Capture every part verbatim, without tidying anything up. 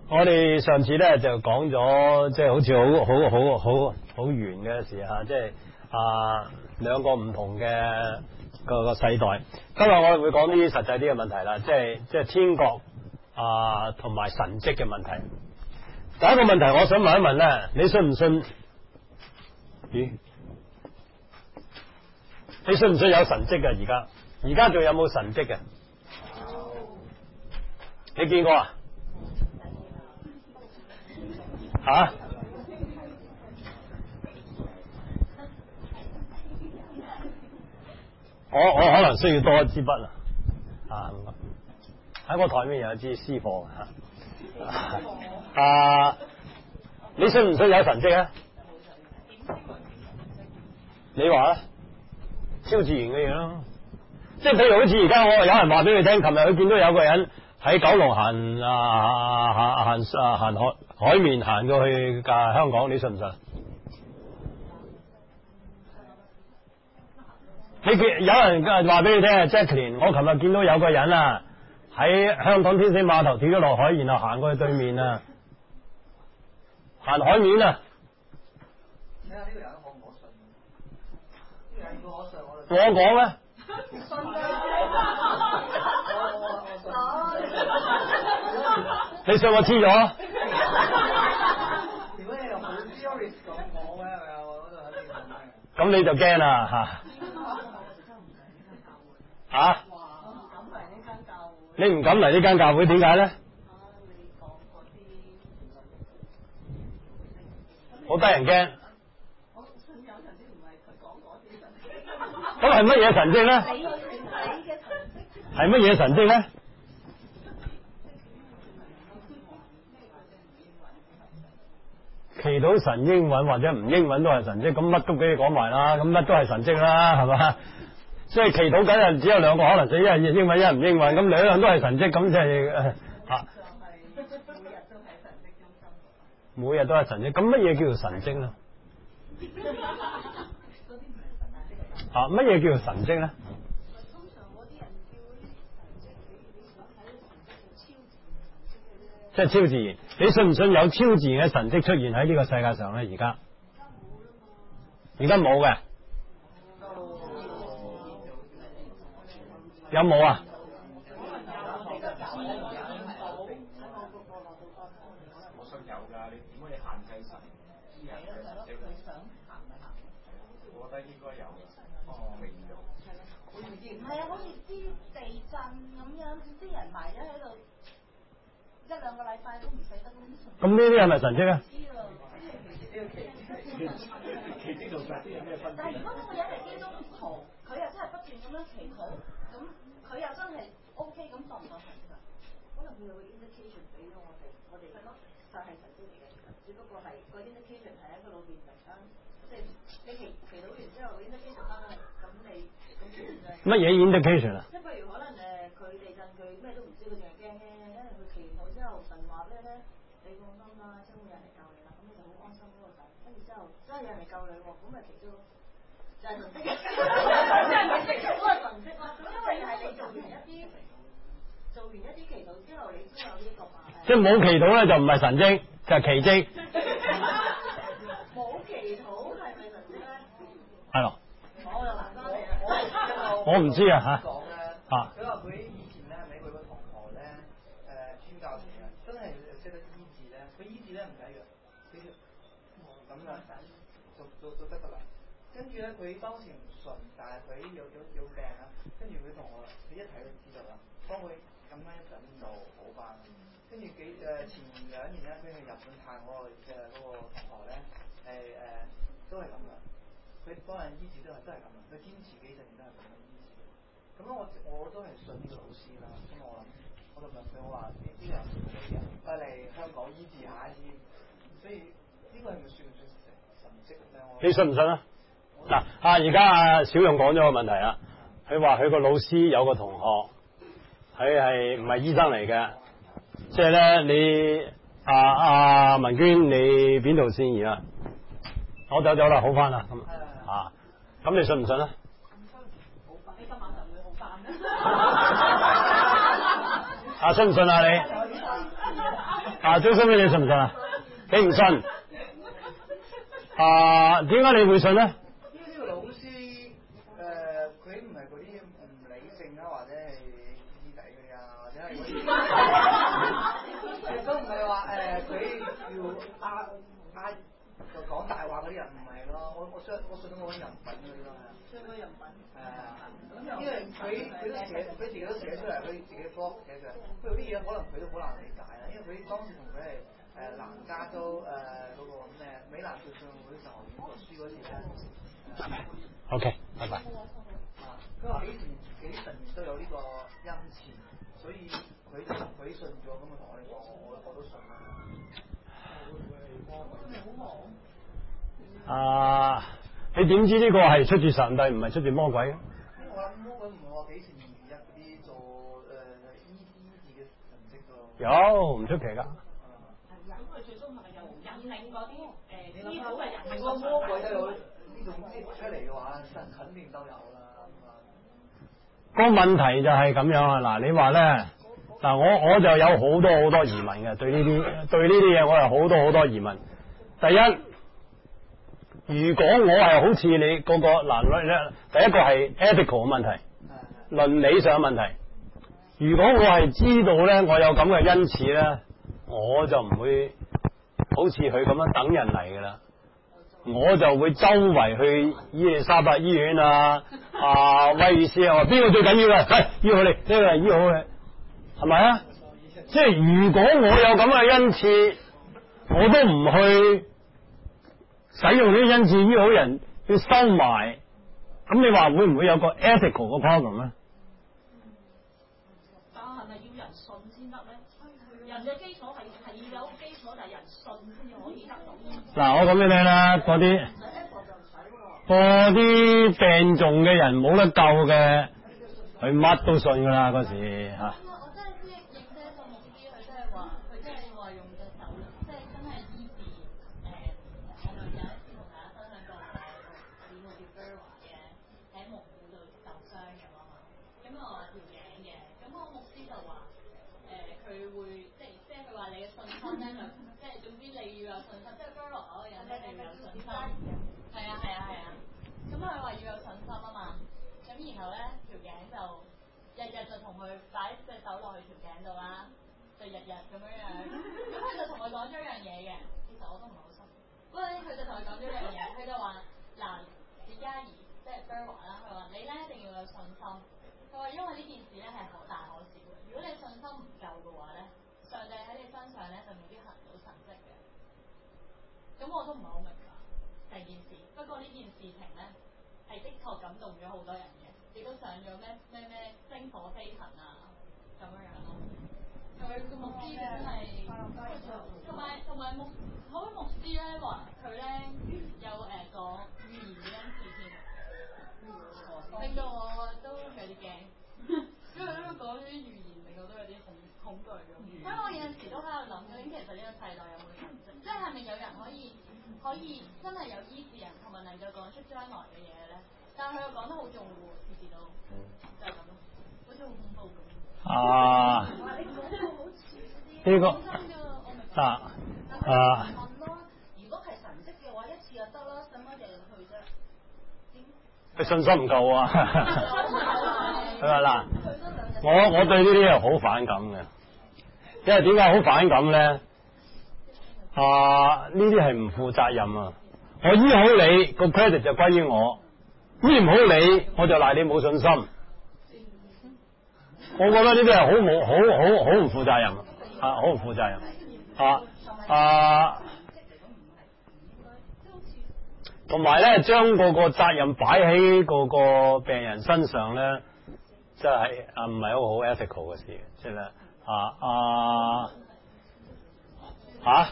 我哋上次咧就講咗，即係好似好好好好好圓嘅事吓，即係啊兩個唔同嘅個個世代。今日我哋會講啲實際啲嘅問題啦，即係即係天國啊同埋神蹟嘅問題。第一個問題，我想問一問咧，你信唔信？咦？你信唔信有神蹟嘅？而家而家仲有冇神蹟嘅？你見過啊？吓？我我可能需要多一支筆啦。啊，喺我台面有一支私貨吓。啊，你信唔信有神蹟啊？你話啊？超自然嘅嘢咯，即係譬如好似而家我有人話俾你聽，琴日佢見到有個人喺九龍行啊行行啊行海海面行過去㗎香港，你信唔信？你見有人話俾你聽啊 Jacqueline， 我琴日見到有個人啊喺香港天星碼頭跳咗落海，然後行過去對面啊，行海面啊。 睇下呢個人可唔可信？呢個人如果可信，我我講咧。你信我知咗？ 如果你又好 serious 咁講咧，係咪我嗰度喺邊講咩？ 咁你就驚啦嚇嚇！你唔敢嚟呢間教會，點解咧？好得人驚。咁係乜嘢神蹟咧？係乜嘢神蹟咧？祈禱神應允或者唔應允都係神蹟，咁乜都俾你講埋啦，咁乜都係神蹟啦，係嘛？所以祈禱緊係只有兩個可能性，一係應允，一係唔應允，咁兩樣都係神蹟，咁即係啊，每日都係神蹟，咁乜嘢叫做神蹟咧？啊，乜嘢叫做神蹟咧？即係超自然，你信唔信有超自然嘅神蹟出現喺呢個世界上咧？而家而家冇嘅，有冇啊？ 我信有㗎，你點可以限制神知人嘅神蹟？我覺得應該有，不過我未見到。 唔係啊，好似啲地震咁樣，啲人埋咗喺度。一兩個禮拜都唔使得咁。 咁呢啲係咪神蹟啊？ 但係如果嗰個人係基督徒，佢又真係不斷咁樣祈禱，咁佢又真係 O K，咁當唔當神蹟啊？可能佢有個 indication 俾咗我哋，我哋係咯，就係神蹟嚟嘅。只不過係個 indication 係喺佢裏邊突然間，即係你祈祈禱完之後 indication 翻嚟，咁你咁點啫？ 乜嘢 indication 啊？ 即係譬如可能誒佢地震佢咩都唔知，佢淨係驚驚，因為佢祈禱之後神話俾你聽，你放心啦，將會有人嚟救你啦，咁你就好安心嗰個仔，跟住之後真係有人嚟救你喎，咁咪祈禱就係神蹟，即係咪祈禱都係神蹟咯？咁因為係你做完一啲做完一啲祈禱之後，你先有呢個嘛。 即係冇祈禱咧就唔係神蹟，就係奇蹟。 冇祈禱係咪神蹟咧？ 係咯。 我又難翻嚟啦。 我唔知啊嚇。 啊！佢話佢以前咧，係咪佢個同學咧？誒、呃，宣教士啊，真係識得醫治咧。佢醫治咧唔使藥，佢咁樣就就就得㗎啦。跟住咧，佢當時唔信，但係佢有有有病啊。跟住佢同學，佢一睇就知道啦。幫佢咁樣一陣就好翻。跟住幾誒前兩年咧，佢去日本探嗰個嘅嗰個同學咧，係誒、呃、都係咁噶。佢幫人醫治都係都係咁噶。佢堅持幾十年都係咁樣醫治。咁樣我我都係信呢個老師啦。咁我諗，我就問佢我話呢啲人嚟嘅，翻嚟香港醫治下先。所以呢個係咪算唔算神蹟咧？ 你信唔信啊？嗱啊！而家阿小勇講咗個問題啦。佢話佢個老師有個同學，佢係唔係醫生嚟嘅？即係咧，你阿阿文娟，你邊度先而家？我走咗啦，好翻啦咁啊！咁你信唔信啊？ 你今晚就會好翻。 啊，信唔信啊你？ 啊，張生輝你信唔信啊？你唔信？啊，點解你會信咧？ 因為呢個老師誒，佢唔係嗰啲唔理性啊，或者係知知底嗰啲啊，或者係亦都唔係話誒佢要呃呃就講大話嗰啲人唔係咯。我我信我信到我揾人品嗰啲咯，係啊。 信個人品。 係啊，因為佢佢都寫，佢自己都寫出嚟，佢自己 blog 寫出嚟。佢有啲嘢可能佢都好難理解啦，因為佢當時同佢係。誒南加州誒嗰個咩美南說唱會時候讀書嗰時咧。 OK， 拜拜。 啊，佢話幾時幾神都有呢個恩賜，所以佢佢信咗，咁啊同我哋講，我我都信啦。 啊，你點知呢個係出自上帝，唔係出自魔鬼嘅？ 因為我諗魔鬼唔係話幾時如日嗰啲做誒醫醫治嘅神跡㗎。 有，唔出奇㗎。 引領嗰啲誒醫好嘅人， 如果魔鬼都有呢種接出嚟嘅話，神肯定都有啦。 個問題就係咁樣啊！嗱，你話咧，嗱我我就有好多好多疑問嘅，對呢啲對呢啲嘢我有好多好多疑問。第一，如果我係好似你嗰個嗱，第一個係 ethical 嘅問題，倫理上嘅問題。如果我係知道咧，我有咁嘅恩賜咧，我就唔會。好似佢咁樣等人嚟噶啦，我就會周圍去伊利沙伯醫院啊、啊威爾斯啊，話邊個最緊要嘅？係醫好你，呢個係醫好你，係咪啊？即係如果我有咁嘅恩賜，我都唔去使用呢啲恩賜醫好人，要收埋，咁你話會唔會有個 ethical 嘅 problem 咧？ 但係咪要人信先得咧？人嘅基礎係係要有基礎，但係人信先至可以得到。 嗱，我講俾你聽啦，嗰啲嗰啲病重嘅人冇得救嘅，佢乜都信噶啦嗰時嚇。 我真係知認識一個牧師，佢真係話，佢真係話用隻手，即係真係醫治誒。我咪有一次同大家分享過誒個姊妹叫 Vera 嘅，喺蒙古度受傷咁啊嘛。咁我話條頸嘅，咁個牧師就話誒佢會即係即係佢話你嘅信心咧就即係總之你要有信心，即係 Vera 嗰個人咧你要有信心。係啊係啊係啊。咁佢話要有信心啊嘛。咁然後咧條頸就日日就同佢擺隻手落去條頸度啦，就日日咁樣樣。咁佢就同佢講咗一樣嘢嘅，其實我都唔係好信。不過咧，佢就同佢講咗一樣嘢，佢就話嗱，李嘉怡即係 Vera 啦，佢話你咧一定要有信心。佢話因為呢件事咧係可大可小嘅，如果你信心唔夠嘅話咧，上帝喺你身上咧就未必行到神蹟嘅。咁我都唔係好明白成件事，不過呢件事情咧係的確感動咗好多人嘅，亦都上咗咩咩咩星火飛騰啊咁樣樣咯。佢個牧師真係，同埋同埋牧嗰位牧師咧話佢咧有誒講預言嘅恩賜添，令到我都有啲驚，因為都講啲預言令我都有啲恐恐懼咁。所以我有陣時都喺度諗，究竟其實呢個世代有冇神蹟？即係係咪有人可以可以真係有醫治人，同埋能夠講出將來嘅嘢咧？但係佢又講得好重喎，次次都就係咁咯，好似好恐怖咁。啊！呢個啊啊！如果係神蹟嘅話，一次就得啦，使乜日日去啫？佢信心唔夠啊！佢話嗱，我我對呢啲嘢好反感嘅，因為點解好反感咧？啊！呢啲係唔負責任啊！我醫好你個 credit 就歸於我，醫唔好你我就賴你冇信心。我覺得呢啲係好冇好好好唔負責任啊！好唔負責任啊啊！同埋咧，將個個責任擺喺個個病人身上咧，即係啊唔係好好 ethical 嘅事，即係咧啊啊嚇！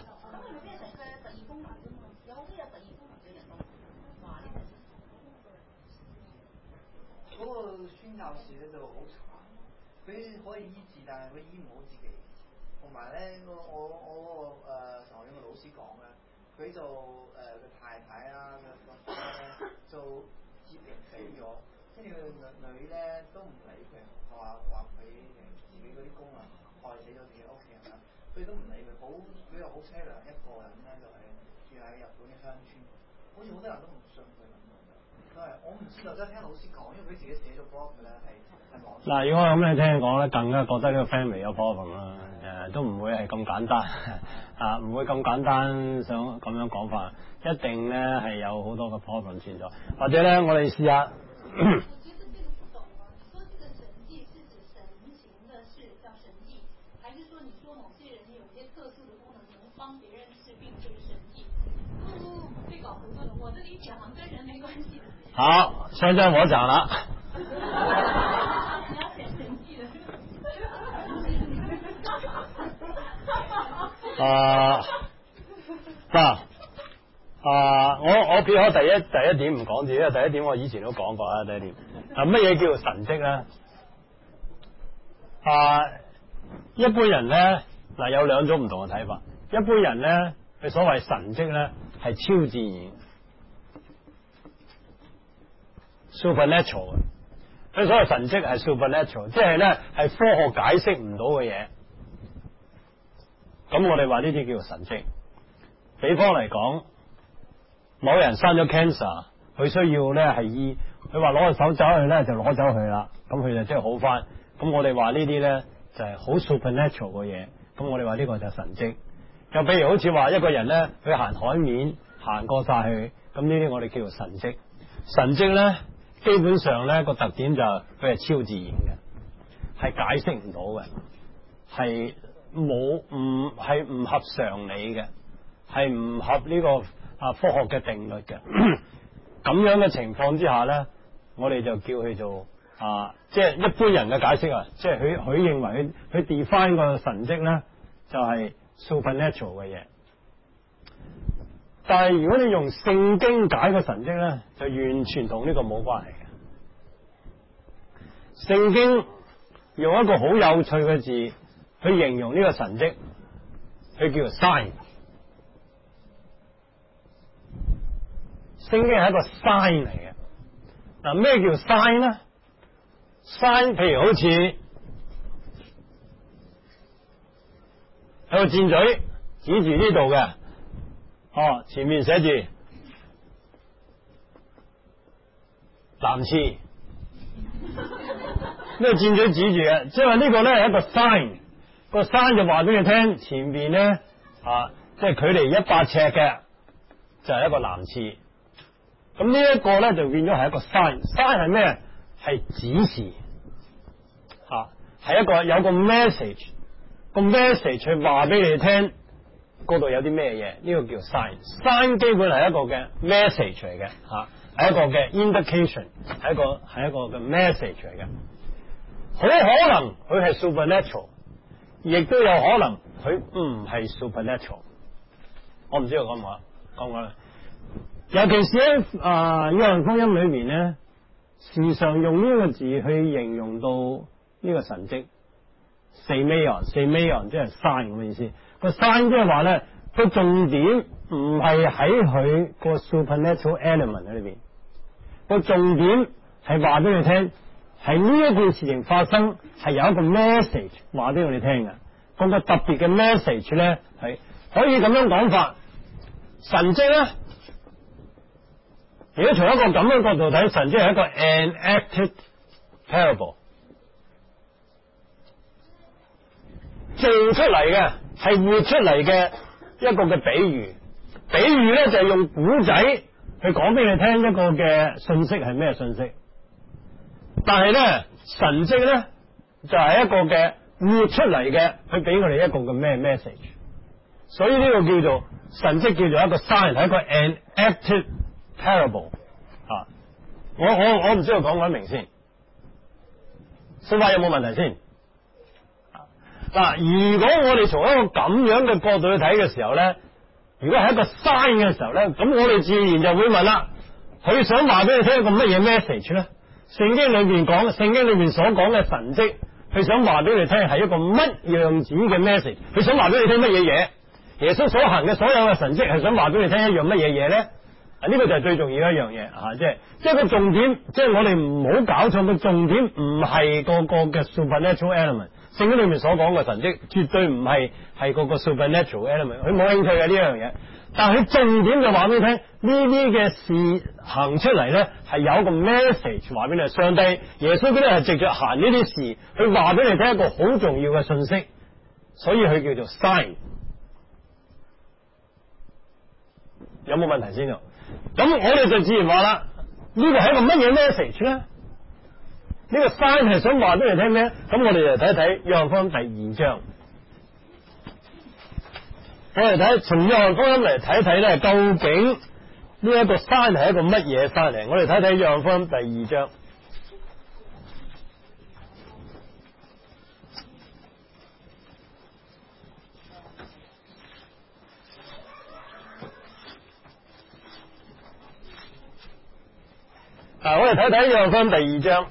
嗰個宣教士咧就好慘，佢可以醫治，但係佢醫唔好自己。同埋咧，我我我個誒神學院嘅老師講咧，佢就誒個、呃、太太啊個個咧就接連死咗，跟住個女女咧都唔理佢，話話佢自己嗰啲功能害死咗自己屋企人啦。 佢都唔理佢，好佢又好凄涼一個人咧，就係住喺日本嘅鄉村，好似好多人都唔信佢咁樣。都係我唔知道，真係聽老師講，因為佢自己寫咗 blog 嘅咧，係係網。 嗱，如果我咁你聽講咧，更加覺得呢個 family 有 problem 啦，誒都唔會係咁簡單啊，唔會咁簡單想咁樣講法，一定咧係有好多個 problem 存在，或者咧我哋試下。好，現在我講了。啊，嗱，啊，我我撇開第一第一點唔講住，因為第一點我以前都講過啊。第一點，啊乜嘢叫做神蹟咧？啊，一般人咧嗱有兩種唔同嘅睇法。一般人咧，佢所謂神蹟咧係超自然。supernatural 嘅，佢所謂神蹟係 supernatural， 即係咧係科學解釋唔到嘅嘢。咁我哋話呢啲叫做神蹟。比方嚟講，某人生咗 cancer， 佢需要咧係醫，佢話攞個手走去咧就攞走佢啦，咁佢就即係好翻。咁我哋話呢啲咧就係好 supernatural 嘅嘢。咁我哋話呢個就係神蹟。又譬如好似話一個人咧去行海面行過晒去，咁呢啲我哋叫做神蹟。神蹟咧。基本上咧個特點就係佢係超自然嘅，係解釋唔到嘅，係冇唔係唔合常理嘅，係唔合呢個啊科學嘅定律嘅。咁樣嘅情況之下咧，我哋就叫佢做啊，即係一般人嘅解釋啊，即係佢佢認為佢佢 define 個神蹟咧就係 supernatural 嘅嘢。但係如果你用聖經解個神蹟咧，就完全同呢個冇關係嘅。聖經用一個好有趣嘅字去形容呢個神蹟，佢叫做 sign。聖經係一個 sign 嚟嘅。嗱，咩叫 sign 咧 ？sign 譬如好似有個箭嘴指住呢度嘅。哦，前面寫住男廁，咩箭嘴指住嘅？即係話呢個咧係一個 sign，個 sign 就話俾你聽，前邊咧啊，即係距離一百尺嘅就係一個男廁。咁呢一個咧就變咗係一個 sign，sign 係咩？係指示，啊，係一個有個 message，個 message 去話俾你聽。嗰度有啲咩嘢？呢、這個叫 sign，sign 基本係一個嘅 message 嚟嘅，吓係一個嘅 indication， 係一個係一個嘅 message 嚟嘅。好可能佢係 supernatural， 亦都有可能佢唔係 supernatural。我唔知道講唔講，講唔講咧？尤其是喺啊約翰福音裏面咧，時常用呢個字去形容到呢個神蹟。semeion，semeion 即係 sign 咁嘅意思。個 sign 即係話咧，個重點唔係喺佢個 supernatural element 喺裏邊，個重點係話俾你聽，係呢一件事情發生係有一個 message 話俾我哋聽嘅。嗰個特別嘅 message 咧係可以咁樣講法，神蹟咧，如果從一個咁樣角度睇，神蹟係一個 enacted parable， 做出嚟嘅。係活出嚟嘅一個嘅比喻，比喻咧就係用古仔去講俾你聽一個嘅信息係咩信息，但係咧神蹟咧就係一個嘅活出嚟嘅，去俾我哋一個嘅咩 message， 所以呢個叫做神蹟，叫做一個 sign， 係一個 enacted parable 啊！我我我唔知道講唔講明先，說法有冇問題先？嗱，如果我哋從一個咁樣嘅角度去睇嘅時候咧，如果係一個 sign 嘅時候咧，咁我哋自然就會問啦，佢想話俾你聽一個乜嘢 message 咧？聖經裏邊講，聖經裏邊所講嘅神蹟，佢想話俾你聽係一個乜樣子嘅 message？ 佢想話俾你聽乜嘢嘢？耶穌所行嘅所有嘅神蹟係想話俾你聽一樣乜嘢嘢咧？啊，呢個就係最重要一樣嘢啊！即係即係個重點，即係我哋唔好搞錯，個重點唔係個個嘅 supernatural element。 聖經裏面所講嘅神蹟，絕對唔係係嗰個 supernatural element， 佢冇興趣嘅呢樣嘢。但係佢重點就話俾你聽，呢啲嘅事行出嚟咧，係有一個 message 話俾你。上帝耶穌基督係藉着行呢啲事，佢話俾你聽一個好重要嘅信息，所以佢叫做 sign。有冇問題先啊？咁我哋就自然話啦，呢個係一個乜嘢 message 咧？呢個 sign 係想話俾你聽咩？咁我哋就睇一睇約翰福音第二章。我哋睇從約翰福音嚟睇一睇咧，究竟呢一個 sign 係一個乜嘢 sign 嚟？我哋睇睇約翰福音第二章。啊！我哋睇睇約翰福音第二章。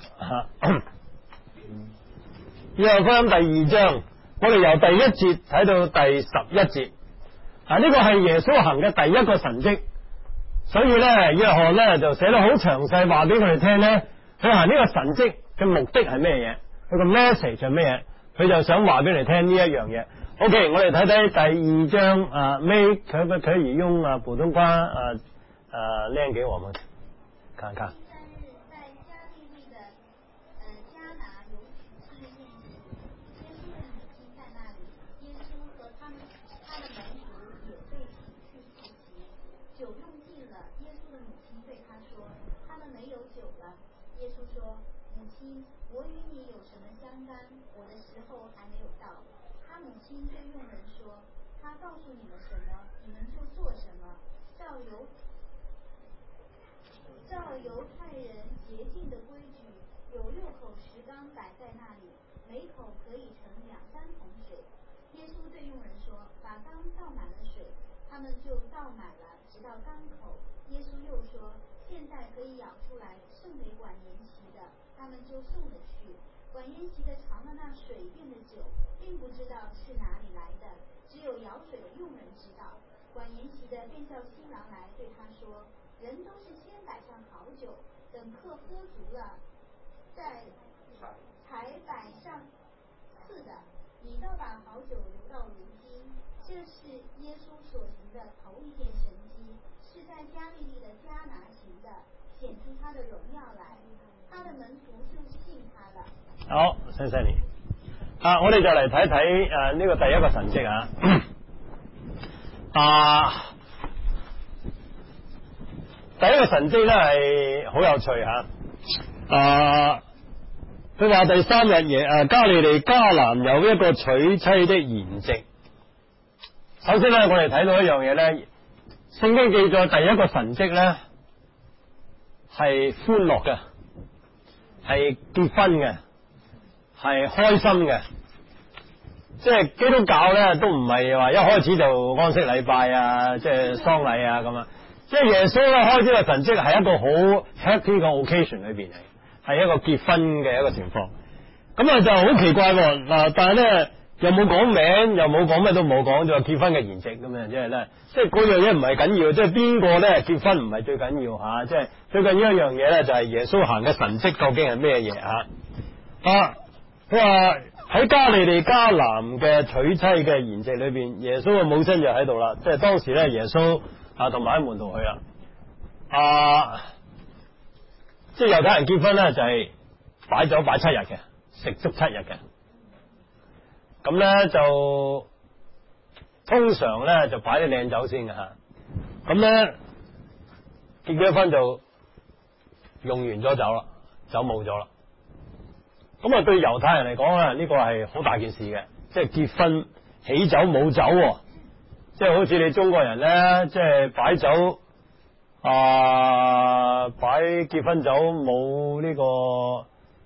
約翰福音第二章，我哋由第一節睇到第十一節。啊！呢個係耶穌行嘅第一個神蹟，所以咧，約翰咧就寫得好詳細，話俾佢哋聽咧，佢行呢個神蹟嘅目的係咩嘢？佢個 message 係咩嘢？佢就想話俾你聽呢一樣嘢。OK， 我哋睇睇第二章啊，尾可不可以用啊普通話啊啊念給我們看看。好，謝謝你。啊，我哋就嚟睇睇誒呢個第一個神蹟啊。啊，第一個神蹟咧係好有趣吓。啊，佢話第三日夜誒加利利迦南有一個娶妻的筵席。首先咧，我哋睇到一樣嘢咧，聖經記載第一個神蹟咧係歡樂嘅，係結婚嘅。係開心嘅，即係基督教咧都唔係話一開始就安息禮拜啊，即係喪禮啊咁啊，即係耶穌咧開始個神蹟係一個好 happy 嘅 occasion 裏邊嚟，係一個結婚嘅一個情況。咁啊就好奇怪喎，嗱，但係咧又冇講名，又冇講咩都冇講，就結婚嘅筵席咁樣，即係咧，即係嗰樣嘢唔係緊要，即係邊個咧結婚唔係最緊要吓，即係最緊要一樣嘢咧就係耶穌行嘅神蹟究竟係咩嘢吓啊？佢話喺加利利迦南嘅娶妻嘅筵席裏邊，耶穌嘅母親就喺度啦，即係當時咧耶穌啊同埋啲門徒去啦，啊，即係猶太人結婚咧就係擺酒擺七日嘅，食足七日嘅，咁咧就通常咧就擺啲靚酒先嘅吓，咁咧結咗婚就用完咗酒啦，酒冇咗啦。咁啊，對猶太人嚟講啊，呢個係好大件事嘅，即係結婚喜酒冇酒，即係好似你中國人咧，即係擺酒啊，擺結婚酒冇呢個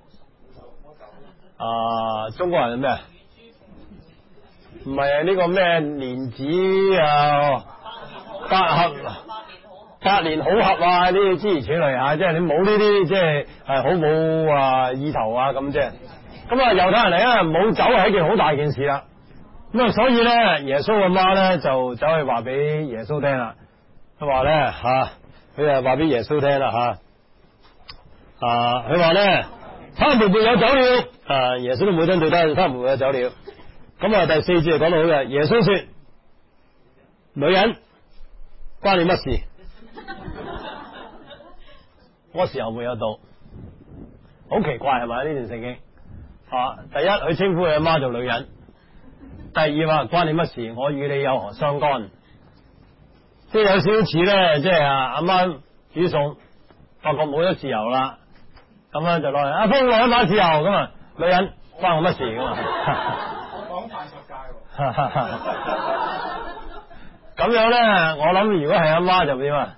啊，中國人係咩？唔係啊，呢個咩蓮子啊，百合。百年好合啊！呢啲諸如此類啊，即係你冇呢啲，即係係好冇啊意頭啊咁啫。咁啊，猶太人嚟啊，冇酒係一件好大件事啦。咁啊，所以咧，耶穌嘅媽咧就走去話俾耶穌聽啦。佢話咧吓，佢啊話俾耶穌聽啦吓。啊，佢話咧他們沒有走了，啊，耶穌都冇真對得，他們沒有走了。咁啊，第四節講到好嘅，耶穌說：女人，關你乜事？嗰時候沒有到，好奇怪係咪呢段聖經？啊，第一佢稱呼佢阿媽做女人，第二話關你乜事？我與你有何相干？即係有少少似咧，即係啊阿媽煮餸，發覺冇咗豉油啦，咁樣就攞嚟阿峰攞一把豉油咁啊，女人關我乜事咁啊？ 講犯十戒喎。 咁樣咧，我諗如果係阿媽就點啊？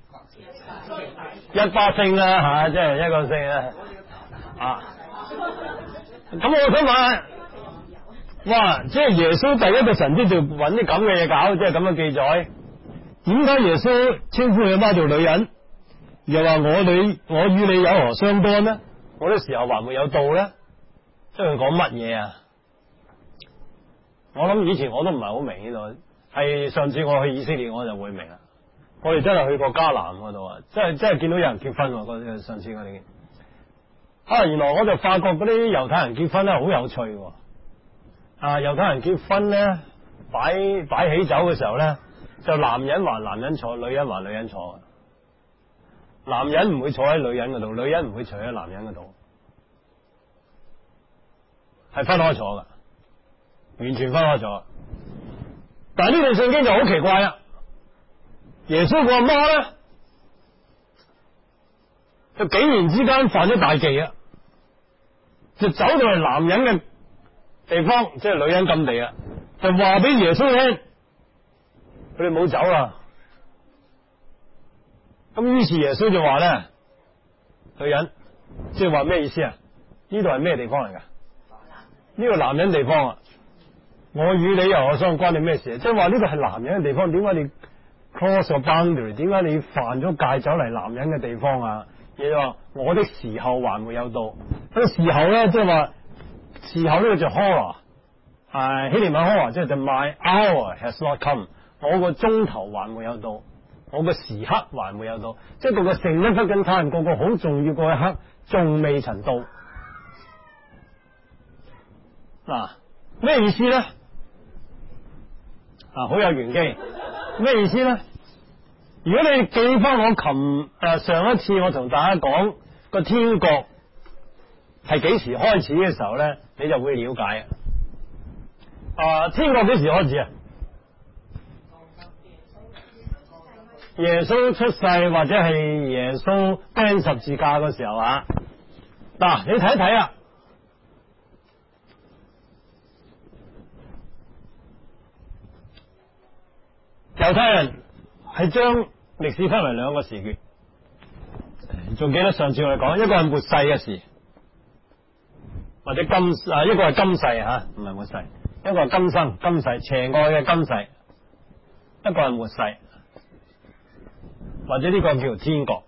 一巴星啦吓，即係一個星啦啊！咁我想問，哇！即係耶穌第一個神蹟就揾啲咁嘅嘢搞，即係咁嘅記載。點解耶穌稱呼佢阿媽做女人，又話我你我與你有何相干呢？我啲時候還沒有到咧，即係佢講乜嘢啊？我諗以前我都唔係好明呢度，係上次我去以色列我就會明啦。我哋真係去過迦南嗰度啊，真係真係見到有人結婚喎。嗰上次我哋啊，原來我就發覺嗰啲猶太人結婚咧好有趣喎。啊，猶太人結婚咧擺擺喜酒嘅時候咧，就男人還男人坐，女人還女人坐。男人唔會坐喺女人嗰度，女人唔會坐喺男人嗰度，係分開坐噶，完全分開坐。但係呢段聖經就好奇怪啦，耶穌個阿媽咧，就竟然之間犯咗大忌啊！就走到嚟男人嘅地方，即係女人禁地啊，就話俾耶穌聽，佢哋冇走啦。咁於是耶穌就話咧，女人，即係話咩意思啊？呢度係咩地方嚟噶？呢個男人地方啊！我與你又我相關你咩事？即係話呢個係男人嘅地方，點解你 cross 個 boundary？ 點解你犯咗戒走嚟男人嘅地方啊？亦話我的時候還沒有到。嗰個時候咧，即係話時候呢個就 horror， 係希臘文 horror，即係就 my hour has not come， 我個鐘頭還沒有到，我個時刻還沒有到，即係個個成一忽緊睇，個個好重要嗰一刻仲未曾到。嗱，咩意思咧？啊，好有玄機。咩意思咧？如果你記翻我琴誒、呃、上一次我同大家講個天國係幾時開始嘅時候咧，你就會了解啊、呃。天國幾時開始啊？耶穌出世或者係耶穌釘十字架嘅時候啊。嗱，你睇一睇啊。猶太人係將歷史分為兩個時段，仲記得上次我哋講，一個係末世嘅事，或者今啊，一個係今世吓，唔係末世，一個係今生今世邪惡嘅今世，一個係末世，或者呢個叫做天國，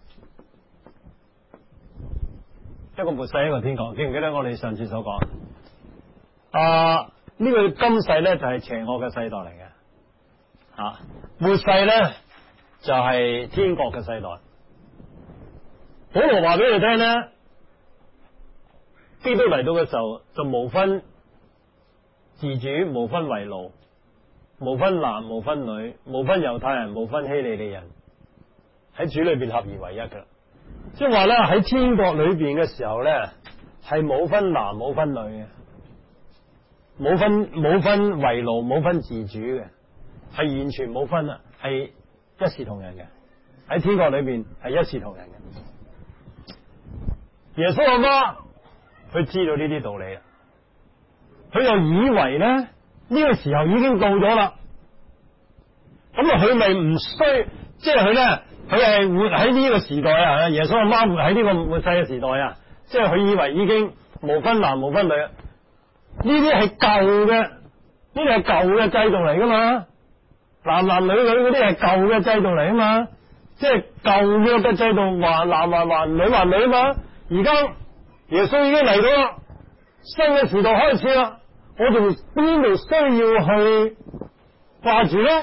一個末世，一個天國，記唔記得我哋上次所講？啊，呢個今世咧就係邪惡嘅世代嚟嘅。啊，末世咧就係、是、天國嘅世代。保羅話俾你聽咧，基督嚟到嘅時候就無分自主，無分為奴，無分男無分女，無分猶太人，無分希利利人，喺主裏邊合而為一噶。即係話咧喺天國裏邊嘅時候咧，係冇分男冇分女嘅，冇分冇分為奴冇分自主嘅。係完全冇分啊，係一視同仁嘅。喺天國裏邊係一視同仁嘅。耶穌阿媽佢知道呢啲道理啦，佢又以為咧呢、呢個時候已經到咗啦，咁啊佢咪唔需，即係佢咧佢係活喺呢個時代啊。耶穌阿媽活喺呢個末世嘅時代啊，即係佢以為已經無分男無分女，呢啲係舊嘅，呢啲係舊嘅制度嚟噶嘛。男男女女嗰啲係舊嘅制度嚟啊嘛，即係舊約嘅制度，還男還男，女還女啊嘛。而家耶穌已經嚟到啦，新嘅時代開始啦，我哋邊度需要去掛住咧？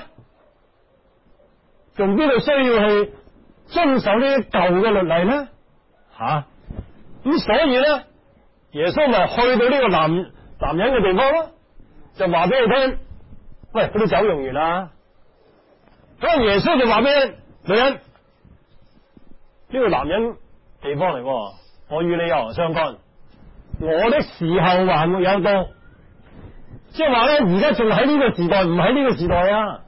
仲邊度需要去遵守呢啲舊嘅律例咧？吓、啊， 咁所以咧，耶穌咪去到呢個男男人嘅地方咯，就話俾佢聽，喂，嗰啲酒用完啦。咁耶穌就話俾佢，女人，呢、這個男人地方嚟，我與你有何相干？我的時候還沒有到，即係話咧，而家仲喺呢個時代，唔喺呢個時代啊！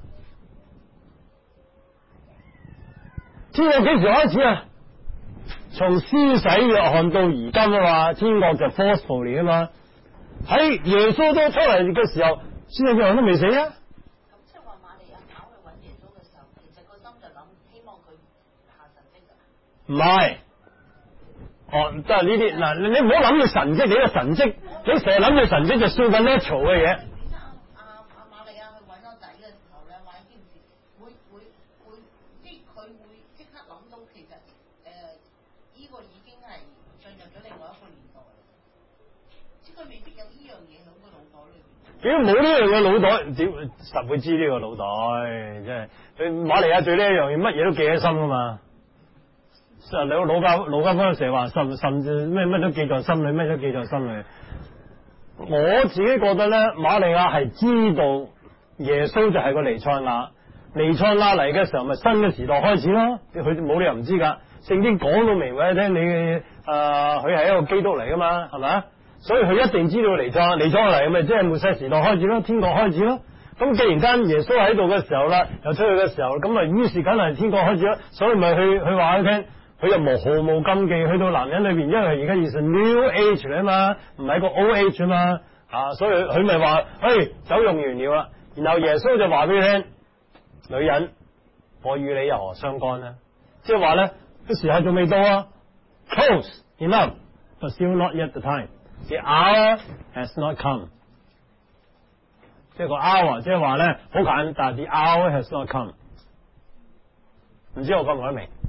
天國幾時開始啊？從施洗約翰到而今啊嘛，天國就 forcefully 啊嘛。喺耶穌都出嚟嘅時候，施洗約翰都未死啊。 咁即係話瑪利亞跑去揾耶穌嘅時候，其實個心就諗希望佢下神跡㗎。 唔係，哦，即係呢啲嗱，你唔好諗住神跡，你個神跡，你成日諗住神跡就 supernatural 嘅嘢。 點解阿阿阿瑪利亞去揾個仔嘅時候咧，話呢件事會會會，即係佢會即刻諗到其實誒呢個已經係進入咗另外一個年代，即係佢未必有呢樣嘢喺個腦袋裏邊。 屌冇呢樣嘅腦袋，屌實會知呢個腦袋，即係佢瑪利亞對呢一樣嘢乜嘢都記喺心噶嘛。實你老家老家嗰陣時話甚甚至咩乜都記在心裏，咩都記在心裏。我自己覺得咧，瑪利亞係知道耶穌就係個彌賽亞，彌賽亞嚟嘅時候咪新嘅時代開始咯。佢冇理由唔知噶，聖經講到明話你聽，你誒佢係一個基督嚟噶嘛，係咪啊？所以佢一定知道彌賽亞，彌賽亞嚟咪即係末世時代開始咯，天國開始咯。咁既然間耶穌喺度嘅時候啦，又出去嘅時候，咁啊於是梗係天國開始咯。所以咪去去話佢聽。佢又無毫無禁忌去到男人裏邊，因為而家係 new age 啊嘛，唔係個 old age 啊嘛，啊，所以佢咪話，誒，酒用完了啦。然後耶穌就話俾佢聽，女人，我與你有何相干呢？即係話咧，個時候仲未到啊 ，close enough, but still not yet the time. The hour has not come. 即係個 hour，即係話咧，好簡單，但係 the hour has not come。唔知我講唔講得明？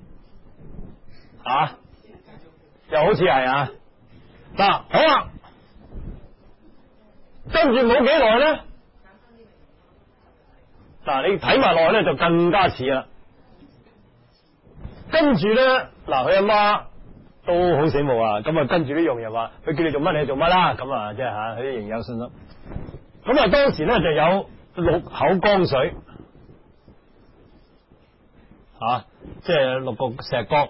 啊，又好似係啊，嗱，好啦，跟住冇幾耐咧，嗱，你睇埋落去咧就更加似啦。跟住咧，嗱，佢阿媽都好醒目啊，咁啊跟住啲傭人話，佢叫你做乜你就做乜啦，咁啊即係吓，佢都仍有信心。咁啊當時咧就有六口江水，啊，即係六個石缸。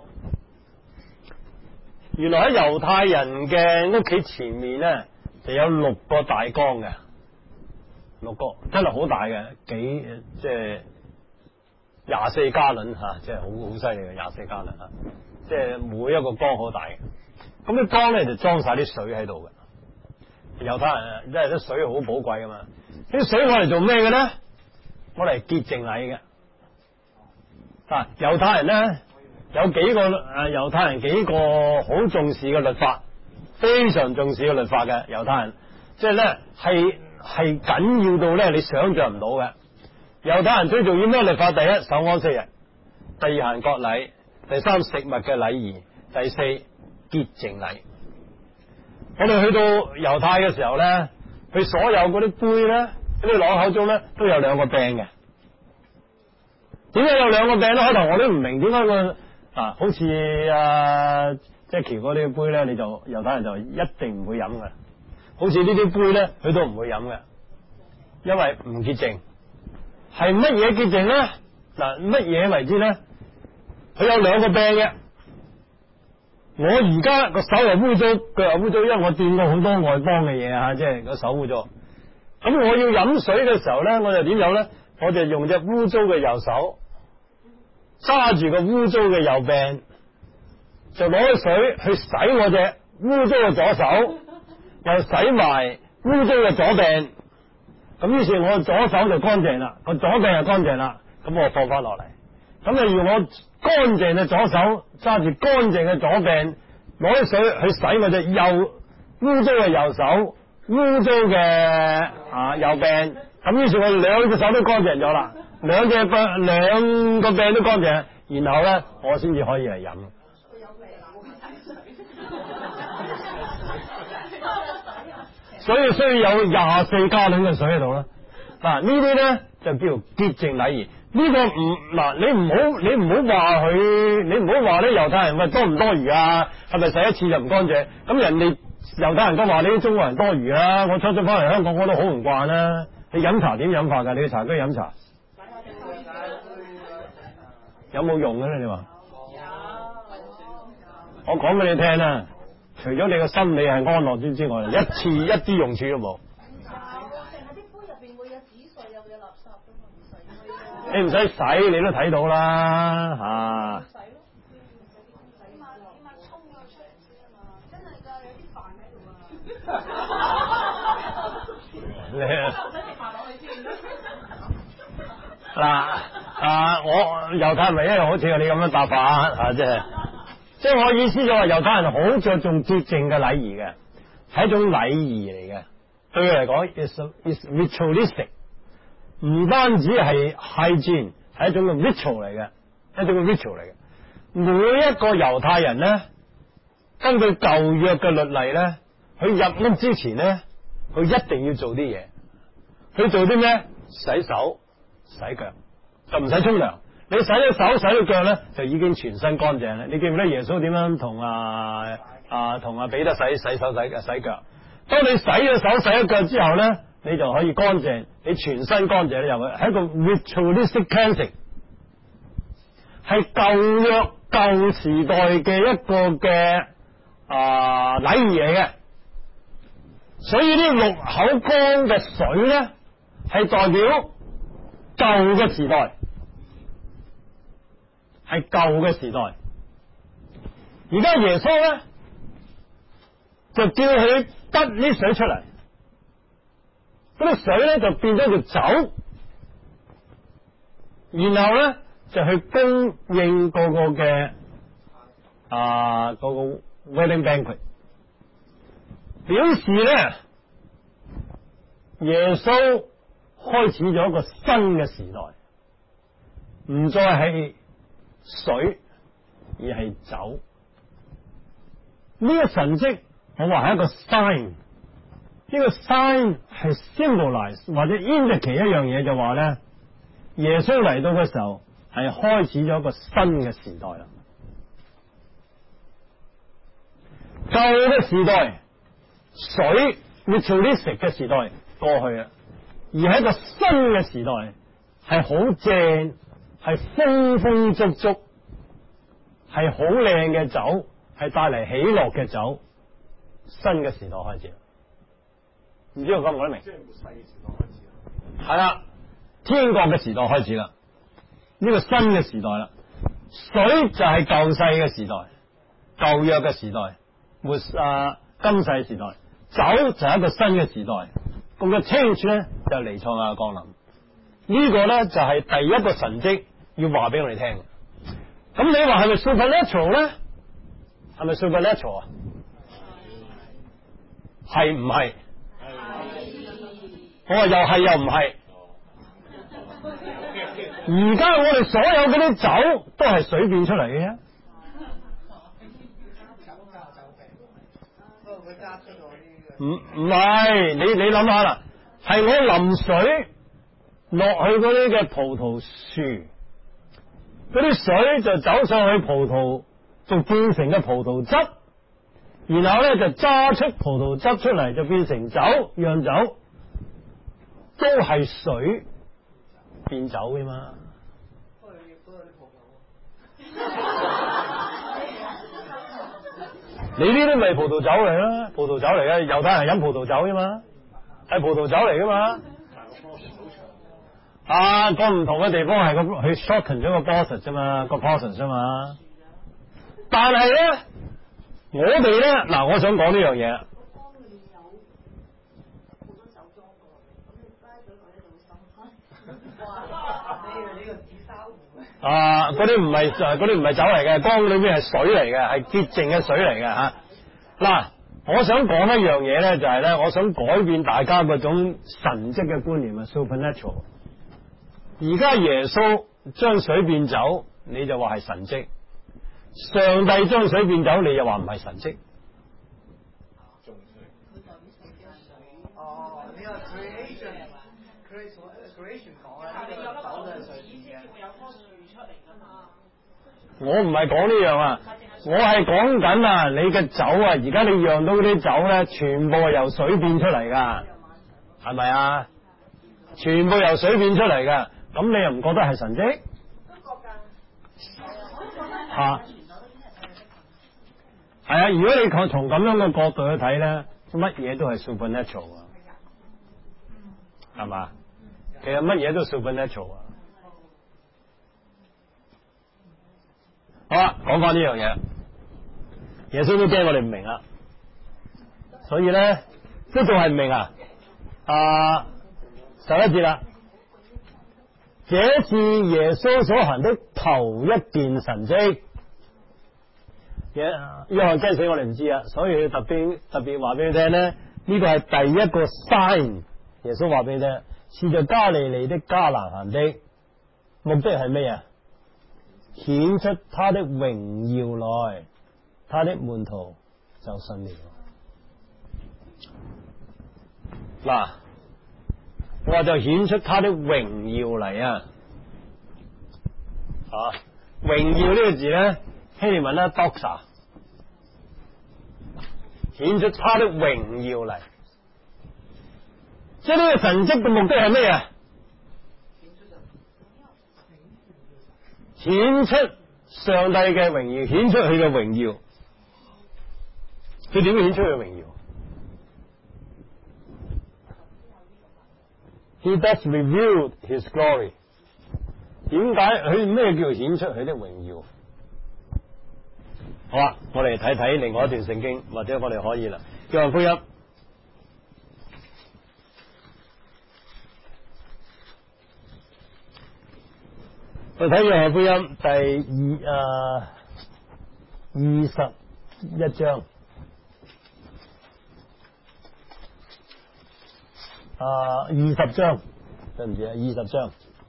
原來喺猶太人嘅屋企前面咧，就有六個大缸嘅，六個真係好大嘅，幾即係廿四加侖吓，即係好好犀利嘅廿四加侖吓，即係每一個缸好大嘅。咁啲缸咧就裝晒啲水喺度嘅。猶太人啊，即係啲水好寶貴噶嘛，啲水我嚟做咩嘅咧？我嚟潔淨禮嘅。啊，猶太人咧。有幾個誒猶太人幾個好重視嘅律法，非常重視嘅律法嘅猶太人，即係咧係係緊要到咧你想象唔到嘅。猶太人最重要咩律法？第一，守安息日；第二，行割禮；第三，食物嘅禮儀；第四，潔淨禮。我哋去到猶太嘅時候咧，佢所有嗰啲杯咧，嗰啲攞口中咧都有兩個柄嘅。點解有兩個柄咧？開頭我都唔明點解個。啊，好似啊 Jackie 嗰啲杯咧，你就猶太人就一定唔會飲嘅。好似呢啲杯咧，佢都唔會飲嘅，因為唔潔淨。係乜嘢潔淨咧？嗱，乜嘢為之咧？佢有兩個柄嘅。我而家個手又污糟，腳又污糟，因為我掂過好多外邦嘅嘢啊，即係個手污糟。咁我要飲水嘅時候咧，我就點有咧？我就用隻污糟嘅右手。揸住個污糟嘅右柄，就攞啲水去洗我隻污糟嘅左手，又洗埋污糟嘅左柄。咁於是我左手就乾淨啦，個左柄就乾淨啦。咁我放翻落嚟，咁就要我乾淨嘅左手揸住乾淨嘅左柄，攞啲水去洗我隻右污糟嘅右手，污糟嘅啊右柄。咁於是我兩隻手都乾淨咗啦。兩隻柄兩個柄都乾淨，然後咧我先至可以嚟飲。所以需要有廿四加侖嘅水喺度啦。嗱，呢啲咧就叫做潔淨禮儀。呢、這個唔嗱，你唔好你唔好話佢，你唔好話咧猶太人喂多唔多餘啊？係咪洗一次就唔乾淨？咁人哋猶太人都話你啲中國人多餘啊！我初初翻嚟香港我都好唔慣啦。你飲茶點飲法㗎？你去茶居飲茶有冇用嘅咧？你話？我講俾你聽啦，除咗你個心理係安樂之之外，一次一啲用處都冇。你唔使洗，你都睇到啦嚇。啊你嗱啊！我猶太人咪一樣好似你咁樣答法啊，即係即係我意思就話猶太人好着重潔淨嘅禮儀嘅，係一種禮儀嚟嘅。對佢嚟講 ，is is ritualistic， 唔單止係 hygiene， 係一種嘅 ritual 嚟嘅，一種嘅 ritual 嚟嘅。每一個猶太人咧，根據舊約嘅律例咧，佢入屋之前咧，佢一定要做啲嘢。佢做啲咩？洗手、洗腳，就唔使沖涼。你洗咗手、洗咗腳咧，就已經全身乾淨啦。你記唔記得耶穌點樣同啊啊同啊彼得洗洗手、洗洗腳？當你洗咗手、洗咗腳之後咧，你就可以乾淨，你全身乾淨咧，又係一個 ritualistic cleansing， 係舊約舊時代嘅一個嘅啊禮儀嚟嘅。所以呢六口缸嘅水咧，係代表舊嘅時代，係舊嘅時代。而家耶穌咧就叫佢得啲水出嚟，嗰啲水咧就變咗做酒，然後咧就去供應嗰個嘅啊嗰個 wedding banquet， 表示咧耶穌開始咗一個新嘅時代，唔再係水而係酒。呢、這個神蹟我話係一個 sign， 呢個 sign 係 symbolize 或者 indicate 一樣嘢，就話咧耶穌嚟到嘅時候係開始咗一個新嘅時代啦。舊嘅時代水 ritualistic 嘅時代過去啦，而係一個新嘅時代，係好正，係豐豐足足，係好靚嘅酒，係帶嚟喜樂嘅酒。新嘅時代開始，唔知道講唔講得明？即係末世嘅時代開始啦。係啦，天國嘅時代開始啦，呢、這個新嘅時代啦。水就係舊世嘅時代，舊約嘅時代，末啊今世時代。酒就係一個新嘅時代。咁嘅 change 咧就彌賽亞降臨。呢、這個咧就係第一個神蹟要話俾我哋聽。咁你話係咪 supernatural 咧？係咪 supernatural 啊？係唔係？我話又係又唔係。而家我哋所有嗰啲酒都係水變出嚟嘅啫。唔唔係，你你諗下啦，係我淋水落去嗰啲嘅葡萄樹，嗰啲水就走上去葡萄，就變成嘅葡萄汁。然後咧就揸出葡萄汁出嚟，就變成酒，釀酒都係水變酒嘅嘛。你呢啲咪葡萄酒嚟啦，葡萄酒嚟嘅，猶太人飲葡萄酒啫嘛，係葡萄酒嚟噶嘛。啊，個唔同嘅地方係個佢 shorten 咗個 portion 啫嘛，個 portion 啫嘛。但係咧。我哋咧嗱，我想講呢樣嘢。啊，嗰啲唔係嗰啲唔係酒嚟嘅，缸裏面係水嚟嘅，係潔淨嘅水嚟嘅吓。嗱、啊，我想講一樣嘢咧，就係、是、咧，我想改變大家嗰種神蹟嘅觀念啊 ，supernatural。而家耶穌將水變酒，你就話係神蹟。上帝將水變酒，你又話唔係神蹟？ 哦，呢個 creation，creation 講咧， 我唔係講呢樣啊，我係講緊啊，你嘅酒啊，而家你釀到嗰啲酒咧，全部係由水變出嚟噶，係咪啊？全部由水變出嚟噶，咁你又唔覺得係神蹟？吓，係啊！如果你從從咁樣嘅角度去睇咧，乜嘢都係 supernatural 啊，係嘛？其實乜嘢都 supernatural 啊。好啦，講翻呢樣嘢，耶穌都驚我哋唔明啊，所以咧都仲係唔明啊。啊，十一節啦，這是耶穌所行的頭一件神蹟。約約翰驚死我哋唔知啊，所以佢特別特別話俾你聽咧，呢個係第一個 sign。耶穌話俾你聽，是在加利利的迦拿行的，目的係咩啊？顯出他的榮耀來，他的門徒就信了。嗱，我話就顯出他的榮耀嚟啊！啊，榮耀呢個字咧，希臘文咧 doxa， 顯出他的榮耀嚟，即係呢個神蹟嘅目的係咩啊？顯出上帝嘅榮耀，顯出佢嘅榮耀。佢點顯出佢嘅榮耀？ He does reveal his glory。 點解佢咩叫顯出佢的榮耀？好啦，我哋睇睇另外一段聖經，或者我哋可以啦，約翰福音。我睇約翰福音第二啊二十一章啊二十章，對唔住啊，二十章。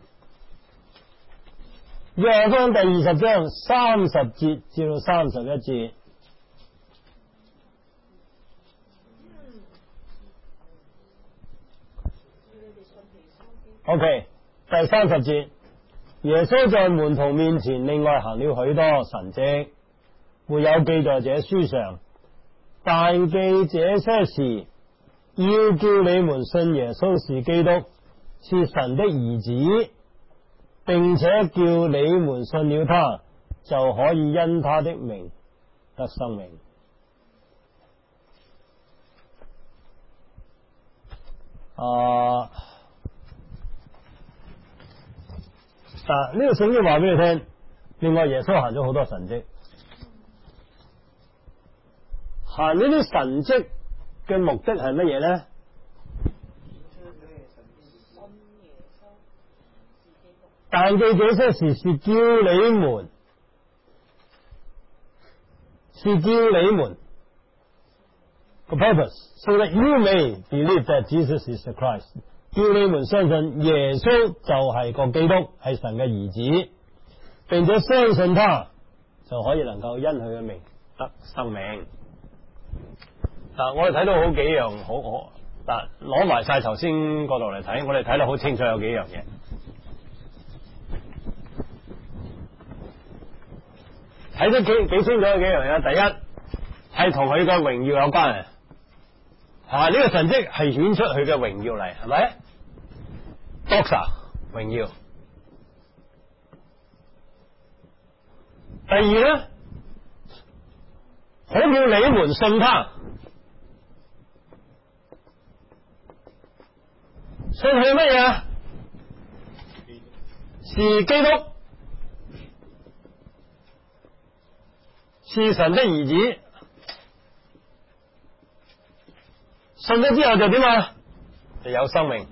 約翰福音第二十章三十節至到三十一節。OK， 第三十節。耶穌在門徒面前另外行了許多神蹟，沒有記在這書上，但記這些事，要叫你們信耶穌是基督，是神的兒子，並且叫你們信了他，就可以因他的名得生命。啊！嗱，呢個聖經話俾你聽，另外耶穌行咗好多神蹟，行呢啲神蹟嘅目的係乜嘢咧？但記這些事是叫你們，是叫你們個 purpose，so that you may believe that Jesus is the Christ。叫你們相信耶穌就係個基督，係神嘅兒子，並且相信他就可以能夠因佢嘅名得生命。嗱，我哋睇到好幾樣，好好嗱，攞埋晒頭先嗰度嚟睇，我哋睇得好清楚有幾樣嘢。睇得幾幾清楚有幾樣嘢。第一係同佢嘅榮耀有關嘅，啊呢、這個神蹟係顯出佢嘅榮耀嚟，係咪？Doxa 榮耀。第二咧，好叫你們信他，信佢乜嘢？是基督，是神的兒子。信咗之後就點啊？就有生命。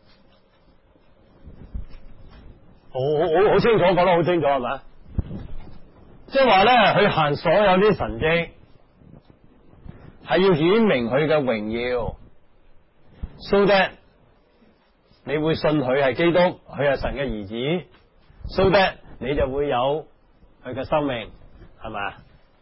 好好好清楚，講得好清楚係咪？即係話咧，佢行所有啲神蹟，係要顯明佢嘅榮耀。so that 你會信佢係基督，佢係神嘅兒子。so that 你就會有佢嘅生命，係咪？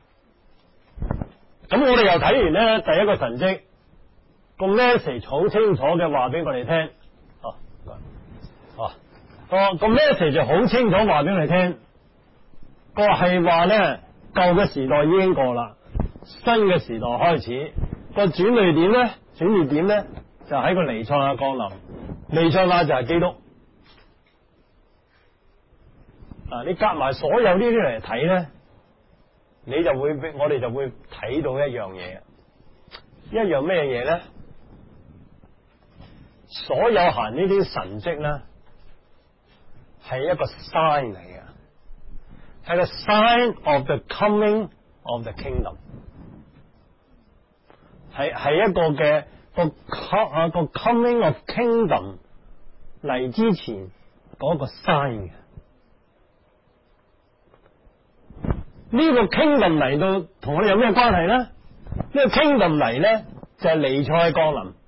咁我哋又睇完咧第一個神蹟，個 message 好清楚嘅話俾我哋聽。哦，哦。 個個 message 就好清楚話俾你聽，個係話咧舊嘅時代已經過啦，新嘅時代開始。個轉捩點咧，轉捩點咧就喺個彌賽亞降臨，彌賽亞就係基督。啊！你夾埋所有呢啲嚟睇咧，你就會我哋就會睇到一樣嘢，一樣咩嘢咧？所有行呢啲神蹟咧，係一個 sign 嚟嘅，係個 sign of the coming of the kingdom， 係係一個嘅個啊個 coming of kingdom 嚟之前嗰個 sign 嘅。呢個 kingdom 嚟到同我哋有咩關係咧？呢個 kingdom 嚟咧就係彌賽亞降臨，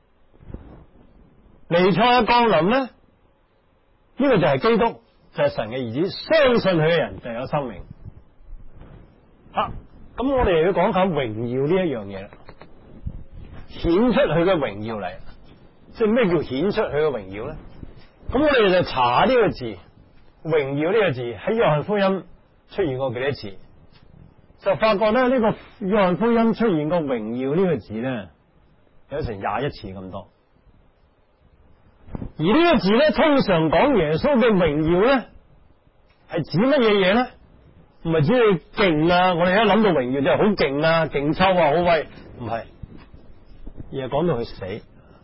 彌賽亞降臨咧呢個就係基督，就係神嘅兒子，相信佢嘅人就有生命。啊，咁我哋又要講下榮耀呢一樣嘢啦，顯出佢嘅榮耀嚟，即係咩叫顯出佢嘅榮耀咧？咁我哋就查呢個字，榮耀呢個字喺約翰福音出現過幾多次，就發覺咧呢個約翰福音出現過榮耀呢個字咧有成廿一次咁多，而呢個字咧通常講耶穌嘅榮耀咧係指乜嘢嘢咧？唔係指佢勁啊！我哋一諗到榮耀就係好勁啊、勁抽啊、好威，唔係，而係講到佢死。